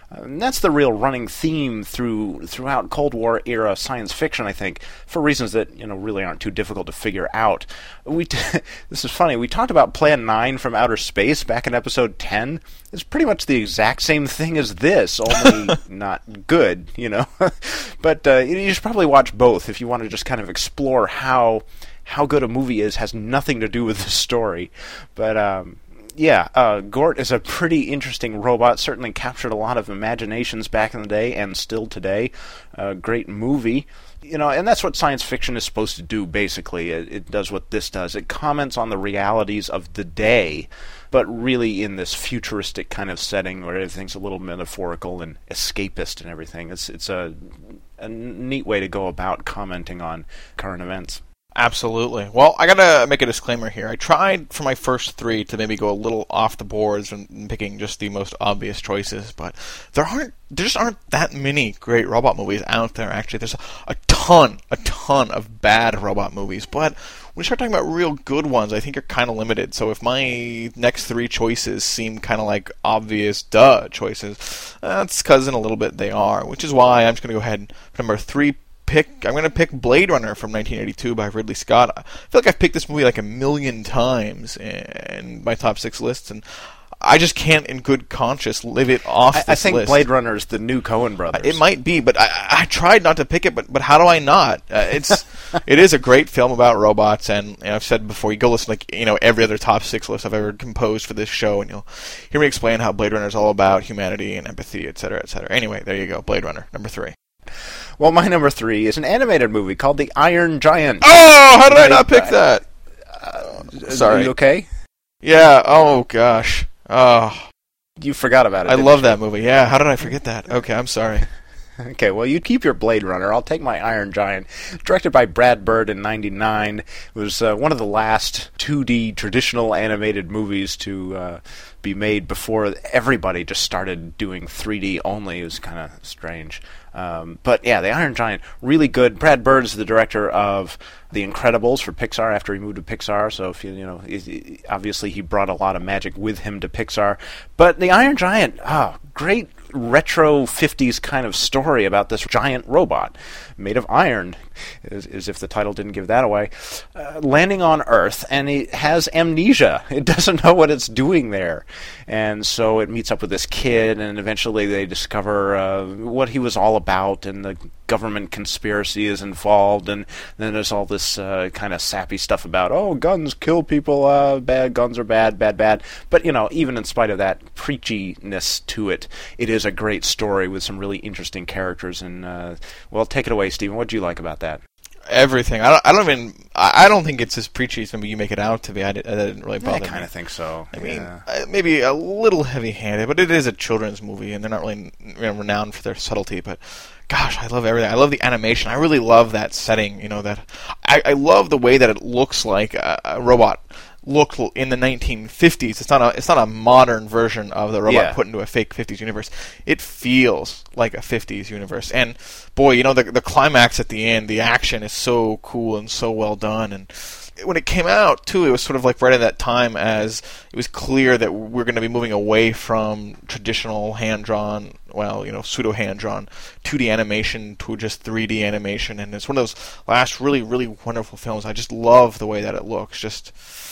And that's the real running theme through throughout Cold War era science fiction, I think, for reasons that you know really aren't too difficult to figure out. We t- this is funny. We talked about Plan nine from Outer Space back in episode ten. It's pretty much the exact same thing as this, only not good, you know. But uh, you should probably watch both if you want to just kind of explore how how good a movie is. Has nothing to do with the story, but. Um, Yeah, uh, Gort is a pretty interesting robot, certainly captured a lot of imaginations back in the day and still today. Uh, great movie. You know, and that's what science fiction is supposed to do, basically. It, it does what this does. It comments on the realities of the day, but really in this futuristic kind of setting where everything's a little metaphorical and escapist and everything. It's, it's a, a neat way to go about commenting on current events. Absolutely. Well, I gotta make a disclaimer here. I tried for my first three to maybe go a little off the boards and picking just the most obvious choices, but there aren't, there just aren't that many great robot movies out there. Actually, there's a ton, a ton of bad robot movies, but when you start talking about real good ones, I think you're kind of limited. So if my next three choices seem kind of like obvious duh choices, that's because in a little bit they are, which is why I'm just gonna go ahead and number three. Pick. I'm going to pick Blade Runner from nineteen eighty-two by Ridley Scott. I feel like I've picked this movie like a million times in my top six lists, and I just can't, in good conscience, live it off I, this I think list. Blade Runner is the new Coen brothers. It might be, but I, I tried not to pick it. But but how do I not? Uh, it's it is a great film about robots, and you know, I've said before, you go listen like you know every other top six list I've ever composed for this show, and you'll hear me explain how Blade Runner is all about humanity and empathy, et cetera, et cetera. Anyway, there you go, Blade Runner number three. Well, my number three is an animated movie called The Iron Giant. Oh, how did I not pick that? Uh, Sorry. Are you okay? Yeah, oh gosh. Oh. You forgot about it. I didn't love you? that movie. Yeah, how did I forget that? Okay, I'm sorry. Okay, well, you keep your Blade Runner. I'll take my Iron Giant. Directed by Brad Bird in ninety-nine. It was uh, one of the last two D traditional animated movies to uh, be made before everybody just started doing three D only. It was kind of strange. Um, but yeah, The Iron Giant, really good. Brad Bird is the director of The Incredibles for Pixar after he moved to Pixar. So if you you know, obviously he brought a lot of magic with him to Pixar. But The Iron Giant, oh, great retro fifties kind of story about this giant robot made of iron, as, as if the title didn't give that away, uh, landing on Earth, and it has amnesia. It doesn't know what it's doing there. And so it meets up with this kid, and eventually they discover uh, what he was all about, and the government conspiracy is involved, and then there's all this uh, kind of sappy stuff about, oh, guns kill people, uh, bad, guns are bad, bad, bad. But, you know, even in spite of that preachiness to it, it is a great story with some really interesting characters, and, uh, well, take it away, Stephen. What do you like about that? Everything. I don't. I don't even. I don't think it's as preachy as maybe you make it out to be. I, did, that didn't really bother me. I kind of think so. I yeah. mean, uh, maybe a little heavy-handed, but it is a children's movie, and they're not really you know, renowned for their subtlety. But gosh, I love everything. I love the animation. I really love that setting. You know that. I, I love the way that it looks like a, a robot looked in the nineteen fifties. It's not a. It's not a modern version of the robot Yeah. put into a fake fifties universe. It feels like a fifties universe, and boy, you know the the climax at the end, the action is so cool and so well done. And when it came out too, it was sort of like right at that time as it was clear that we're going to be moving away from traditional hand-drawn, well, you know, pseudo hand-drawn two D animation to just three D animation. And it's one of those last really, really wonderful films. I just love the way that it looks. Just,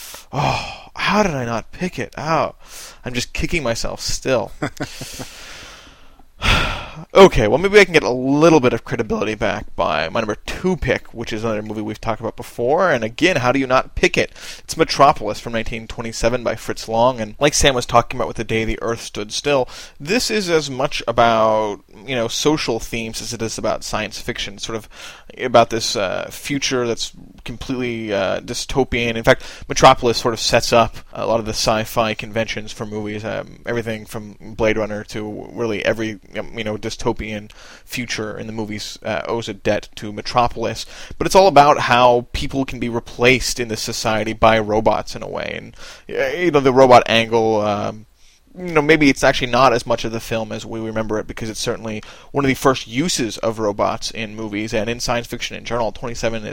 oh, how did I not pick it? Oh, I'm just kicking myself still. Okay, well, maybe I can get a little bit of credibility back by my number two pick, which is another movie we've talked about before. And again, how do you not pick it? It's Metropolis from nineteen twenty-seven by Fritz Lang. And like Sam was talking about with The Day the Earth Stood Still, this is as much about, you know, social themes as it is about science fiction. Sort of about this uh, future that's completely uh, dystopian. In fact, Metropolis sort of sets up a lot of the sci-fi conventions for movies. Um, everything from Blade Runner to really every, you know, dystopian future in the movies uh, owes a debt to Metropolis. But it's all about how people can be replaced in this society by robots in a way. And, you know, the robot angle... Um, you know, maybe it's actually not as much of the film as we remember it, because it's certainly one of the first uses of robots in movies and in science fiction in general. twenty-seven is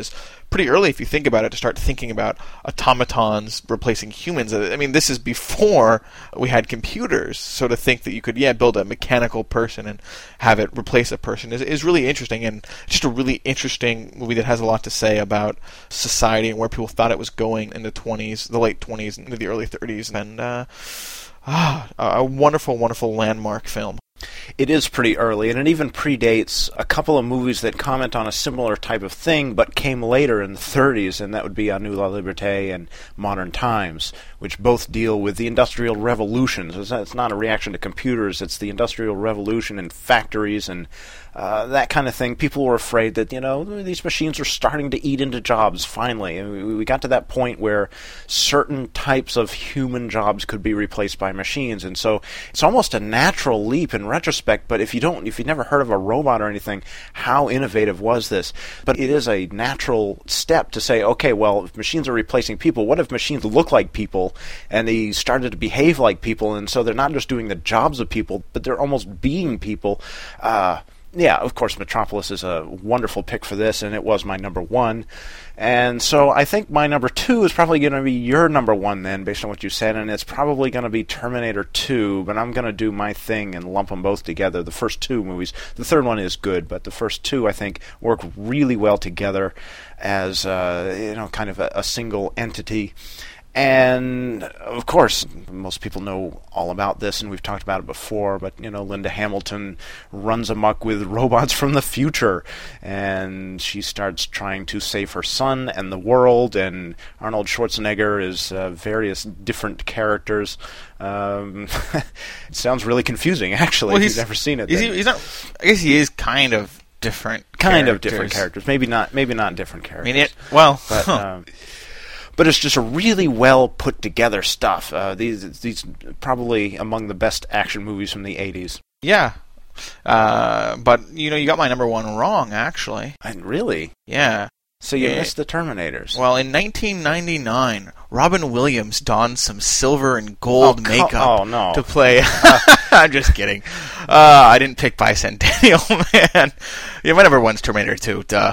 pretty early, if you think about it, to start thinking about automatons replacing humans. I mean, this is before we had computers, so to think that you could, yeah, build a mechanical person and have it replace a person is, is really interesting, and just a really interesting movie that has a lot to say about society and where people thought it was going in the twenties, the late twenties, into the early thirties, and uh, ah, a wonderful, wonderful landmark film. It is pretty early, and it even predates a couple of movies that comment on a similar type of thing, but came later in the thirties, and that would be A Nous la Liberté and Modern Times, which both deal with the Industrial Revolution. So it's not a reaction to computers, it's the Industrial Revolution and factories and uh, that kind of thing. People were afraid that, you know, these machines are starting to eat into jobs, finally. And we got to that point where certain types of human jobs could be replaced by machines, and so it's almost a natural leap in retrospect, but if you don't, if you've never heard of a robot or anything, how innovative was this? But it is a natural step to say, okay, well, if machines are replacing people, what if machines look like people, and they started to behave like people, and so they're not just doing the jobs of people, but they're almost being people. Uh, yeah, of course, Metropolis is a wonderful pick for this, and it was my number one. And so I think my number two is probably going to be your number one then, based on what you said, and it's probably going to be Terminator two, but I'm going to do my thing and lump them both together, the first two movies. The third one is good, but the first two, I think, work really well together as, uh, you know, kind of a, a single entity. And, of course, most people know all about this, and we've talked about it before, but, you know, Linda Hamilton runs amok with robots from the future, and she starts trying to save her son and the world, and Arnold Schwarzenegger is uh, various different characters. Um, it sounds really confusing, actually, well, if you've never seen it. He's, he's not, I guess he is kind of different Kind characters. of different characters. Maybe not, maybe not different characters. I mean, it, well... But, huh. um, But it's just a really well put together stuff. Uh, these these probably among the best action movies from the eighties. Yeah, uh, but you know, you got my number one wrong, actually. And really? Yeah. So you Yeah. missed the Terminators. Well, in nineteen ninety-nine, Robin Williams donned some silver and gold Oh, co- makeup oh, no. to play. I'm just kidding. Uh, I didn't pick Bicentennial Man. Yeah, my number one's Terminator two. Duh.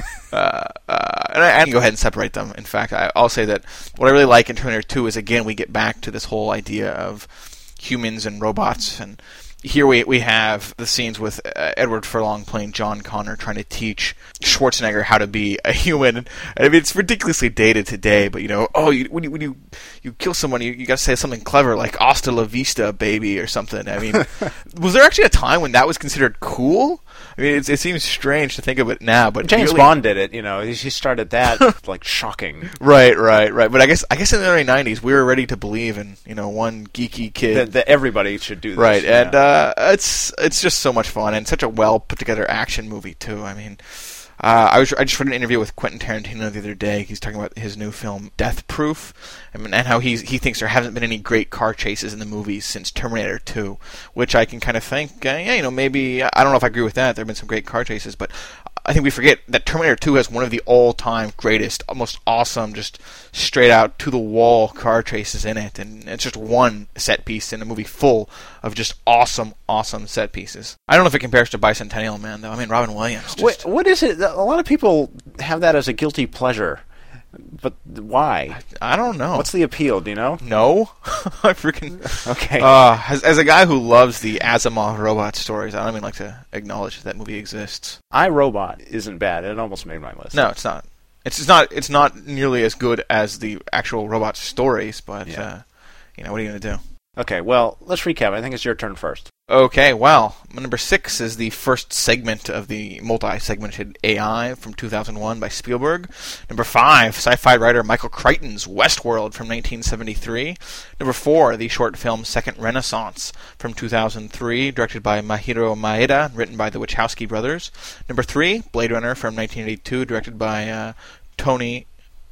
Uh, uh, and I, I can go ahead and separate them. In fact, I, I'll say that what I really like in Terminator two is, again, we get back to this whole idea of humans and robots. And here we we have the scenes with uh, Edward Furlong playing John Connor trying to teach Schwarzenegger how to be a human. And, I mean, it's ridiculously dated today, but, you know, oh, you, when you when you, you kill someone, you, you got to say something clever like "Hasta la vista, baby" or something. I mean, was there actually a time when that was considered cool? I mean, it, it seems strange to think of it now, but James really, Bond did it. You know, he started that like shocking. Right, right, right. But I guess I guess in the early nineties, we were ready to believe in, you know, one geeky kid. That, that everybody should do this. Right, yeah. and uh, it's it's just so much fun and such a well put together action movie too. I mean, uh, I was I just read an interview with Quentin Tarantino the other day. He's talking about his new film Death Proof, I mean, and how he's he thinks there haven't been any great car chases in the movies since Terminator two, which I can kind of think, uh, yeah, you know, maybe I don't know if I agree with that. There have been some great car chases, but I think we forget that Terminator two has one of the all-time greatest, most awesome, just straight-out, to-the-wall car chases in it, and it's just one set piece in a movie full of just awesome, awesome set pieces. I don't know if it compares to Bicentennial Man, though. I mean, Robin Williams. Just... What, what is it? A lot of people have that as a guilty pleasure, but why? I, I don't know. What's the appeal, do you know? No. I freaking... Okay. Uh, as, as a guy who loves the Asimov robot stories, I don't even like to acknowledge that movie exists. I, Robot isn't bad. It almost made my list. No, it's not. It's, it's not. It's not nearly as good as the actual robot stories, but Yeah. uh, you know, what are you gonna do? Okay, well, let's recap. I think it's your turn first. Okay, well, number six is the first segment of the multi-segmented A I from two thousand one by Spielberg. Number five, sci-fi writer Michael Crichton's Westworld from nineteen seventy-three. Number four, the short film Second Renaissance from two thousand three, directed by Mahiro Maeda, written by the Wachowski brothers. Number three, Blade Runner from nineteen eighty-two, directed by uh, Tony...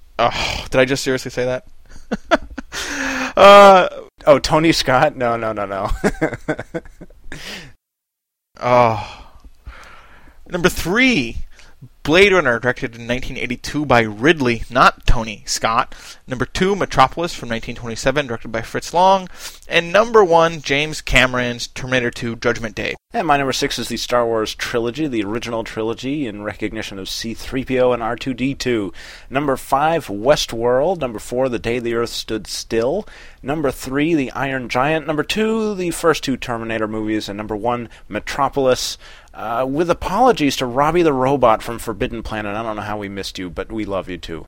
Oh, did I just seriously say that? uh... Oh, Tony Scott? No, no, no, no. Oh. Number three, Blade Runner, directed in nineteen eighty-two by Ridley, not Tony Scott. Number two, Metropolis from nineteen twenty-seven, directed by Fritz Lang. And number one, James Cameron's Terminator two, Judgment Day. And my number six is the Star Wars trilogy, the original trilogy, in recognition of C three P O and R two D two. Number five, Westworld. Number four, The Day the Earth Stood Still. Number three, The Iron Giant. Number two, the first two Terminator movies. And number one, Metropolis. Uh, with apologies to Robbie the Robot from Forbidden Planet. I don't know how we missed you, but we love you too.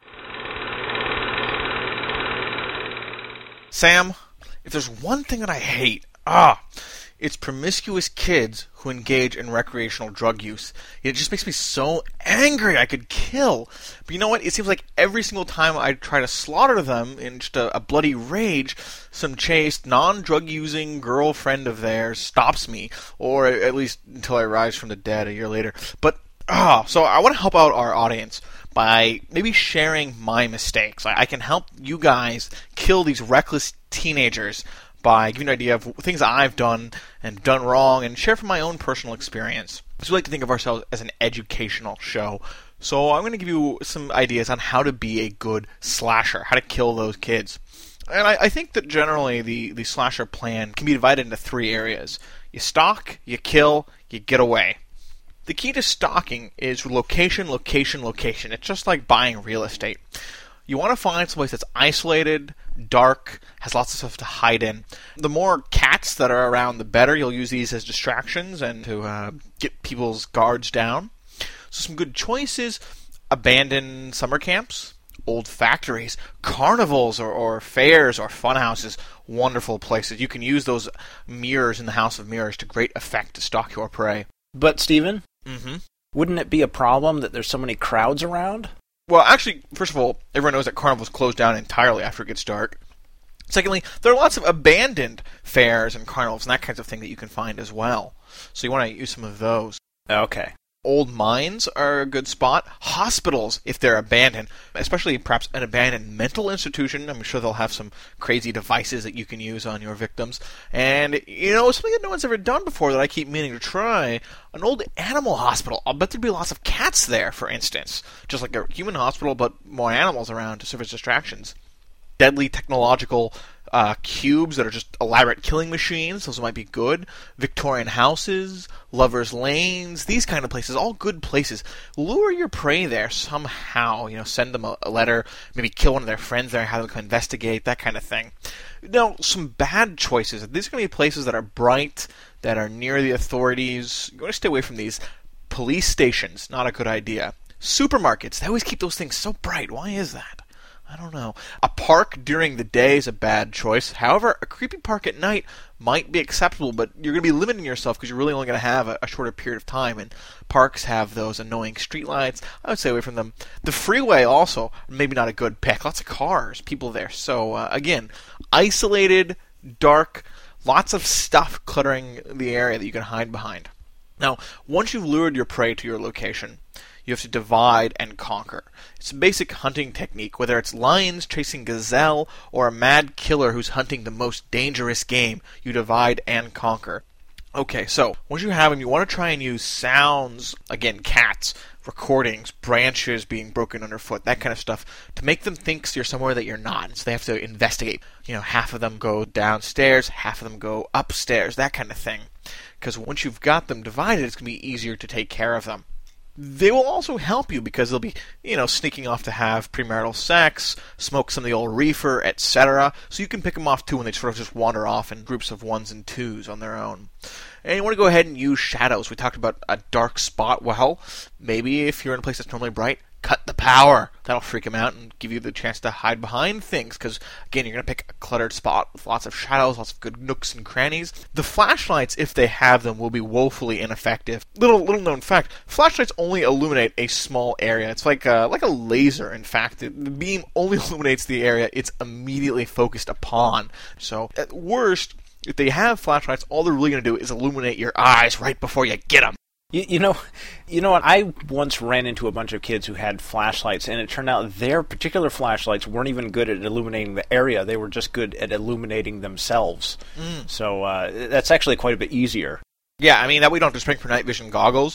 Sam, if there's one thing that I hate, ah, it's promiscuous kids who engage in recreational drug use. It just makes me so angry I could kill. But you know what? It seems like every single time I try to slaughter them in just a, a bloody rage, some chaste, non-drug-using girlfriend of theirs stops me, or at least until I rise from the dead a year later. But, ah, so I want to help out our audience by maybe sharing my mistakes. I, I can help you guys kill these reckless teenagers by giving you an idea of things I've done and done wrong, and share from my own personal experience. So we like to think of ourselves as an educational show. So I'm going to give you some ideas on how to be a good slasher, how to kill those kids. And I, I think that generally the, the slasher plan can be divided into three areas. You stalk, you kill, you get away. The key to stalking is location, location, location. It's just like buying real estate. You want to find someplace that's isolated, dark, has lots of stuff to hide in. The more cats that are around, the better. You'll use these as distractions and to uh, get people's guards down. So some good choices: abandoned summer camps, old factories, carnivals or, or fairs or fun houses. Wonderful places. You can use those mirrors in the House of Mirrors to great effect to stalk your prey. But, Stephen, mm-hmm. wouldn't it be a problem that there's so many crowds around? Well, actually, first of all, everyone knows that carnivals close down entirely after it gets dark. Secondly, there are lots of abandoned fairs and carnivals and that kind of thing that you can find as well. So you want to use some of those. Okay. Old mines are a good spot. Hospitals, if they're abandoned, especially perhaps an abandoned mental institution. I'm sure they'll have some crazy devices that you can use on your victims. And, you know, something that no one's ever done before that I keep meaning to try, an old animal hospital. I'll bet there'd be lots of cats there, for instance. Just like a human hospital, but more animals around to serve as distractions. Deadly technological uh, cubes that are just elaborate killing machines. Those might be good. Victorian houses, lovers' lanes, these kind of places, all good places. Lure your prey there somehow. You know, send them a, a letter, maybe kill one of their friends there, have them come investigate, that kind of thing. Now, some bad choices. These are going to be places that are bright, that are near the authorities. You want to stay away from these. Police stations, not a good idea. Supermarkets, they always keep those things so bright. Why is that? I don't know. A park during the day is a bad choice. However, a creepy park at night might be acceptable, but you're going to be limiting yourself because you're really only going to have a, a shorter period of time, and parks have those annoying streetlights. I would stay away from them. The freeway also, maybe not a good pick. Lots of cars, people there. So, uh, again, isolated, dark, lots of stuff cluttering the area that you can hide behind. Now, once you've lured your prey to your location, you have to divide and conquer. It's a basic hunting technique, whether it's lions chasing gazelle or a mad killer who's hunting the most dangerous game. You divide and conquer. Okay, so once you have them, you want to try and use sounds, again, cats, recordings, branches being broken underfoot, that kind of stuff, to make them think you're somewhere that you're not. So they have to investigate. You know, half of them go downstairs, half of them go upstairs, that kind of thing. Because once you've got them divided, it's going to be easier to take care of them. They will also help you because they'll be, you know, sneaking off to have premarital sex, smoke some of the old reefer, et cetera. So you can pick them off too when they sort of just wander off in groups of ones and twos on their own. And you want to go ahead and use shadows. We talked about a dark spot. Well, maybe if you're in a place that's normally bright, cut the power. That'll freak them out and give you the chance to hide behind things. Because, again, you're going to pick a cluttered spot with lots of shadows, lots of good nooks and crannies. The flashlights, if they have them, will be woefully ineffective. Little little known fact, flashlights only illuminate a small area. It's like a, like a laser, in fact. The beam only illuminates the area it's immediately focused upon. So, at worst, if they have flashlights, all they're really going to do is illuminate your eyes right before you get them. You, you know, you know what? I once ran into a bunch of kids who had flashlights, and it turned out their particular flashlights weren't even good at illuminating the area. They were just good at illuminating themselves. Mm. So uh, that's actually quite a bit easier. Yeah, I mean, that we don't have to spring for night vision goggles.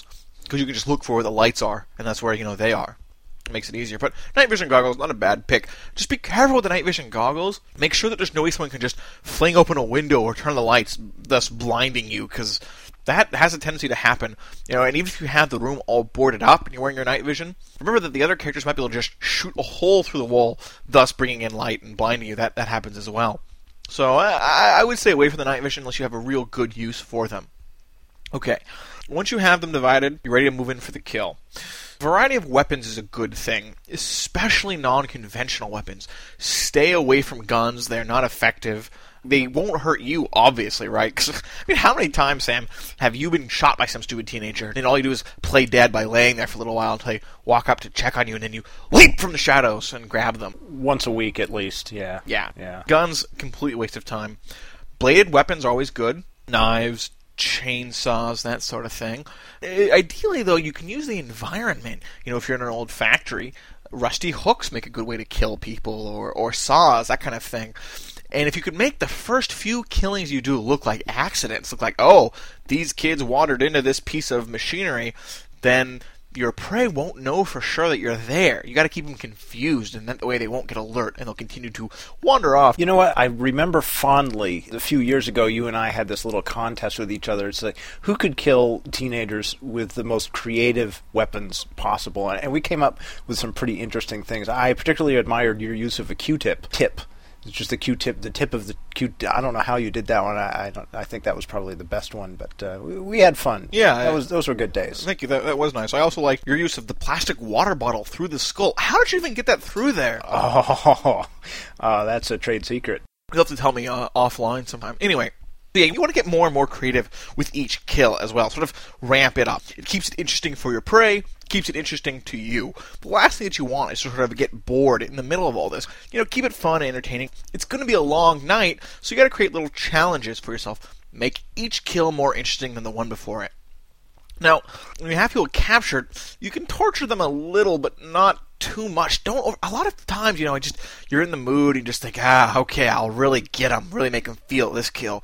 because you can just look for where the lights are, and that's where, you know, they are. It makes it easier. But night vision goggles, not a bad pick. Just be careful with the night vision goggles. Make sure that there's no way someone can just fling open a window or turn the lights, thus blinding you, because that has a tendency to happen. You know, and even if you have the room all boarded up and you're wearing your night vision, remember that the other characters might be able to just shoot a hole through the wall, thus bringing in light and blinding you. That that happens as well. So I, I would stay away from the night vision unless you have a real good use for them. Okay, once you have them divided, you're ready to move in for the kill. Variety of weapons is a good thing, especially non-conventional weapons. Stay away from guns. They're not effective. They won't hurt you, obviously, right? Because, I mean, how many times, Sam, have you been shot by some stupid teenager, and all you do is play dead by laying there for a little while until they walk up to check on you, and then you leap from the shadows and grab them? Once a week, at least, yeah. Yeah. yeah. Guns, complete waste of time. Bladed weapons are always good. Knives, chainsaws, that sort of thing. Ideally, though, you can use the environment. You know, if you're in an old factory, rusty hooks make a good way to kill people, or, or saws, that kind of thing. And if you could make the first few killings you do look like accidents, look like, oh, these kids wandered into this piece of machinery, then your prey won't know for sure that you're there. You got to keep them confused, and that way they won't get alert, and they'll continue to wander off. You know what? I remember fondly, a few years ago, you and I had this little contest with each other. It's like, who could kill teenagers with the most creative weapons possible? And we came up with some pretty interesting things. I particularly admired your use of a Q-tip. Tip. It's just the Q-tip, the tip of the Q. I don't know how you did that one. I I, don't, I think that was probably the best one, but uh, we, we had fun. Yeah, that was those were good days. Thank you. That, that was nice. I also like your use of the plastic water bottle through the skull. How did you even get that through there? Oh, uh, that's a trade secret. You'll have to tell me uh, offline sometime. Anyway. Yeah, you want to get more and more creative with each kill as well. Sort of ramp it up. It keeps it interesting for your prey, keeps it interesting to you. The last thing that you want is to sort of get bored in the middle of all this. You know, keep it fun and entertaining. It's going to be a long night, so you got to create little challenges for yourself. Make each kill more interesting than the one before it. Now, when you have people captured, you can torture them a little, but not too much. Don't. Over, a lot of times, you know, just you're in the mood and you just think, ah, okay, I'll really get them, really make them feel this kill.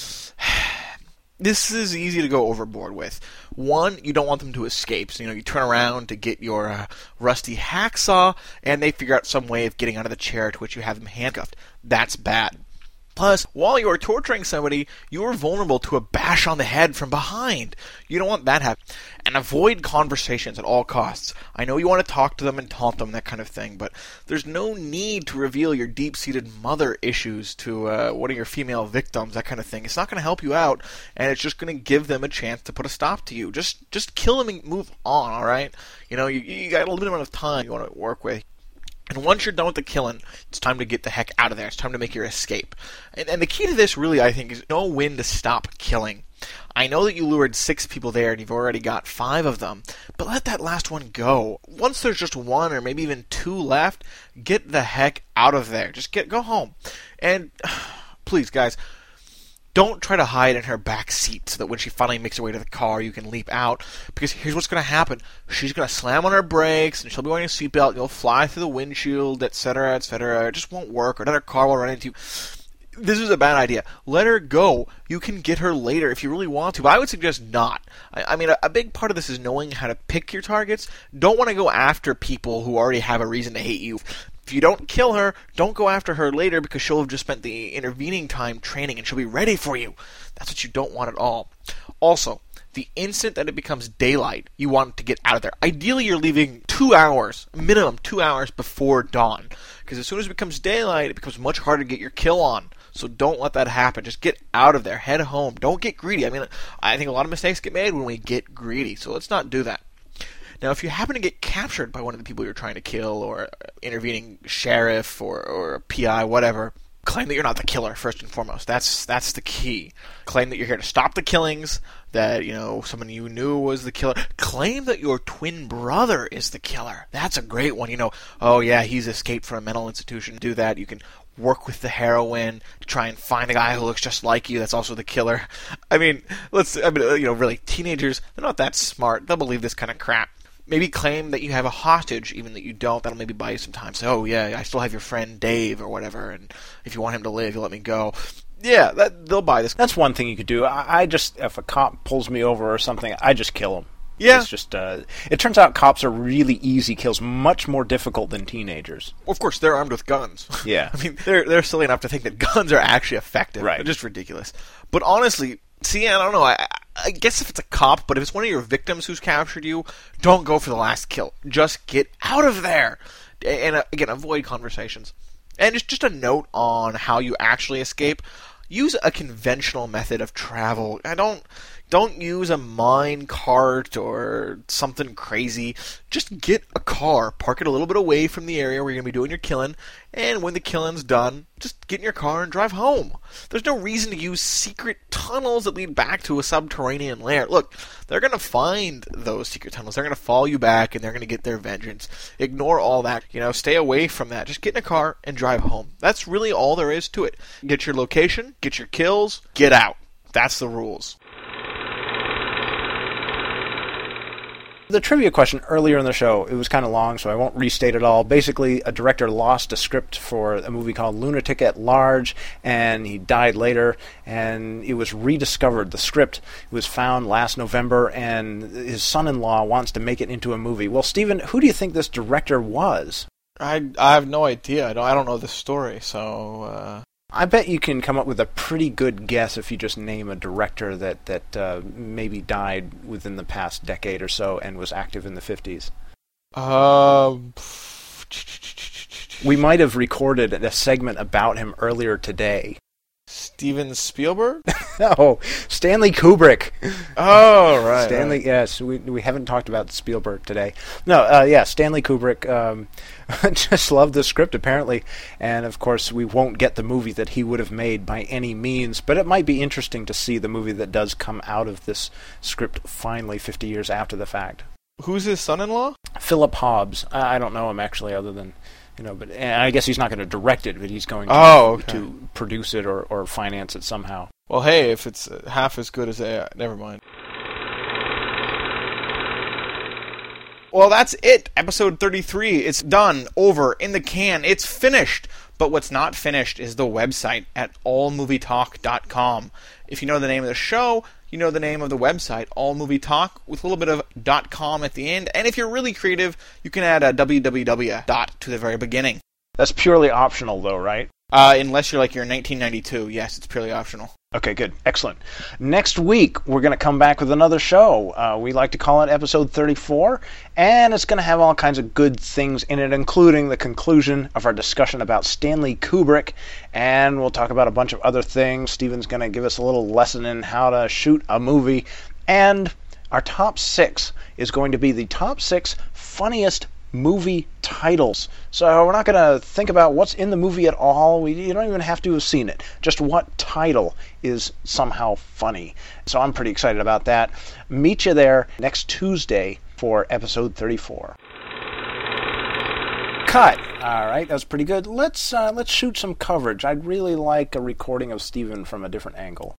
This is easy to go overboard with. One, you don't want them to escape. So, you know, you turn around to get your uh, rusty hacksaw, and they figure out some way of getting out of the chair to which you have them handcuffed. That's bad. Plus, while you are torturing somebody, you are vulnerable to a bash on the head from behind. You don't want that to happen. And avoid conversations at all costs. I know you want to talk to them and taunt them, that kind of thing, but there's no need to reveal your deep-seated mother issues to uh, one of your female victims, that kind of thing. It's not going to help you out, and it's just going to give them a chance to put a stop to you. Just just kill them and move on, alright? You know, you, you got a limited amount of time you want to work with. And once you're done with the killing, it's time to get the heck out of there. It's time to make your escape. And, and the key to this, really, I think, is know when to stop killing. I know that you lured six people there and you've already got five of them, but let that last one go. Once there's just one or maybe even two left, get the heck out of there. Just get go home. And please, guys, don't try to hide in her back seat so that when she finally makes her way to the car, you can leap out. Because here's what's going to happen. She's going to slam on her brakes, and she'll be wearing a seatbelt. You'll fly through the windshield, et cetera, et cetera. It just won't work. Or another car will run into you. This is a bad idea. Let her go. You can get her later if you really want to, but I would suggest not. I, I mean, a, a big part of this is knowing how to pick your targets. Don't want to go after people who already have a reason to hate you. If you don't kill her, don't go after her later because she'll have just spent the intervening time training and she'll be ready for you. That's what you don't want at all. Also, the instant that it becomes daylight, you want to get out of there. Ideally, you're leaving two hours, minimum two hours before dawn. Because as soon as it becomes daylight, it becomes much harder to get your kill on. So don't let that happen. Just get out of there. Head home. Don't get greedy. I mean, I think a lot of mistakes get made when we get greedy. So let's not do that. Now, if you happen to get captured by one of the people you're trying to kill, or intervening sheriff, or, or a P I, whatever, claim that you're not the killer, first and foremost. That's that's the key. Claim that you're here to stop the killings, that, you know, someone you knew was the killer. Claim that your twin brother is the killer. That's a great one. You know, oh yeah, he's escaped from a mental institution. Do that. You can work with the heroine to try and find a guy who looks just like you that's also the killer. I mean, let's, I mean, you know, really, teenagers, they're not that smart. They'll believe this kind of crap. Maybe claim that you have a hostage, even that you don't. That'll maybe buy you some time. Say, oh, yeah, I still have your friend Dave or whatever, and if you want him to live, you'll let me go. Yeah, that, they'll buy this. That's one thing you could do. I, I just, if a cop pulls me over or something, I just kill him. Yeah. It's just, uh, it turns out cops are really easy kills, much more difficult than teenagers. Well, of course, they're armed with guns. Yeah. I mean, they're they're silly enough to think that guns are actually effective. Right. They're just ridiculous. But honestly, see, I don't know. I, I guess if it's a cop, but if it's one of your victims who's captured you, don't go for the last kill. Just get out of there. And, uh, again, avoid conversations. And just, just a note on how you actually escape. Use a conventional method of travel. I don't don't use a mine cart or something crazy. Just get a car, park it a little bit away from the area where you're going to be doing your killing, and when the killing's done, just get in your car and drive home. There's no reason to use secret tunnels that lead back to a subterranean lair. Look, they're going to find those secret tunnels. They're going to follow you back, and they're going to get their vengeance. Ignore all that. You know, stay away from that. Just get in a car and drive home. That's really all there is to it. Get your location, get your kills, get out. That's the rules. The trivia question earlier in the show, it was kind of long, so I won't restate it all. Basically, a director lost a script for a movie called Lunatic at Large, and he died later, and it was rediscovered. The script was found last November, and his son-in-law wants to make it into a movie. Well, Stephen, who do you think this director was? I, I have no idea. I don't, I don't know the story, so... Uh... I bet you can come up with a pretty good guess if you just name a director that, that uh, maybe died within the past decade or so and was active in the fifties. Um, we might have recorded a segment about him earlier today. Steven Spielberg? No, Stanley Kubrick. Oh, right. Stanley, right. yes, we we haven't talked about Spielberg today. No, uh, yeah, Stanley Kubrick um, just loved the script, apparently. And, of course, we won't get the movie that he would have made by any means, but it might be interesting to see the movie that does come out of this script finally fifty years after the fact. Who's his son-in-law? Philip Hobbs. I, I don't know him, actually, other than... You know, but and I guess he's not going to direct it, but he's going to, oh, okay. to produce it or, or finance it somehow. Well, hey, if it's half as good as A I, never mind. Well, that's it. Episode thirty-three. It's done. Over. In the can. It's finished. But what's not finished is the website at all movie talk dot com. If you know the name of the show, you know the name of the website, All Movie Talk, with a little bit of .com at the end. And if you're really creative, you can add a www dot to the very beginning. That's purely optional, though, right? Uh, unless you're like you're in nineteen ninety-two. Yes, it's purely optional. Okay, good. Excellent. Next week, we're going to come back with another show. Uh, we like to call it episode thirty-four, and it's going to have all kinds of good things in it, including the conclusion of our discussion about Stanley Kubrick, and we'll talk about a bunch of other things. Steven's going to give us a little lesson in how to shoot a movie, and our top six is going to be the top six funniest movie titles. So we're not going to think about what's in the movie at all. We, you don't even have to have seen it. Just what title is somehow funny. So I'm pretty excited about that. Meet you there next Tuesday for episode thirty-four. Cut. All right, that was pretty good. Let's uh, let's shoot some coverage. I'd really like a recording of Steven from a different angle.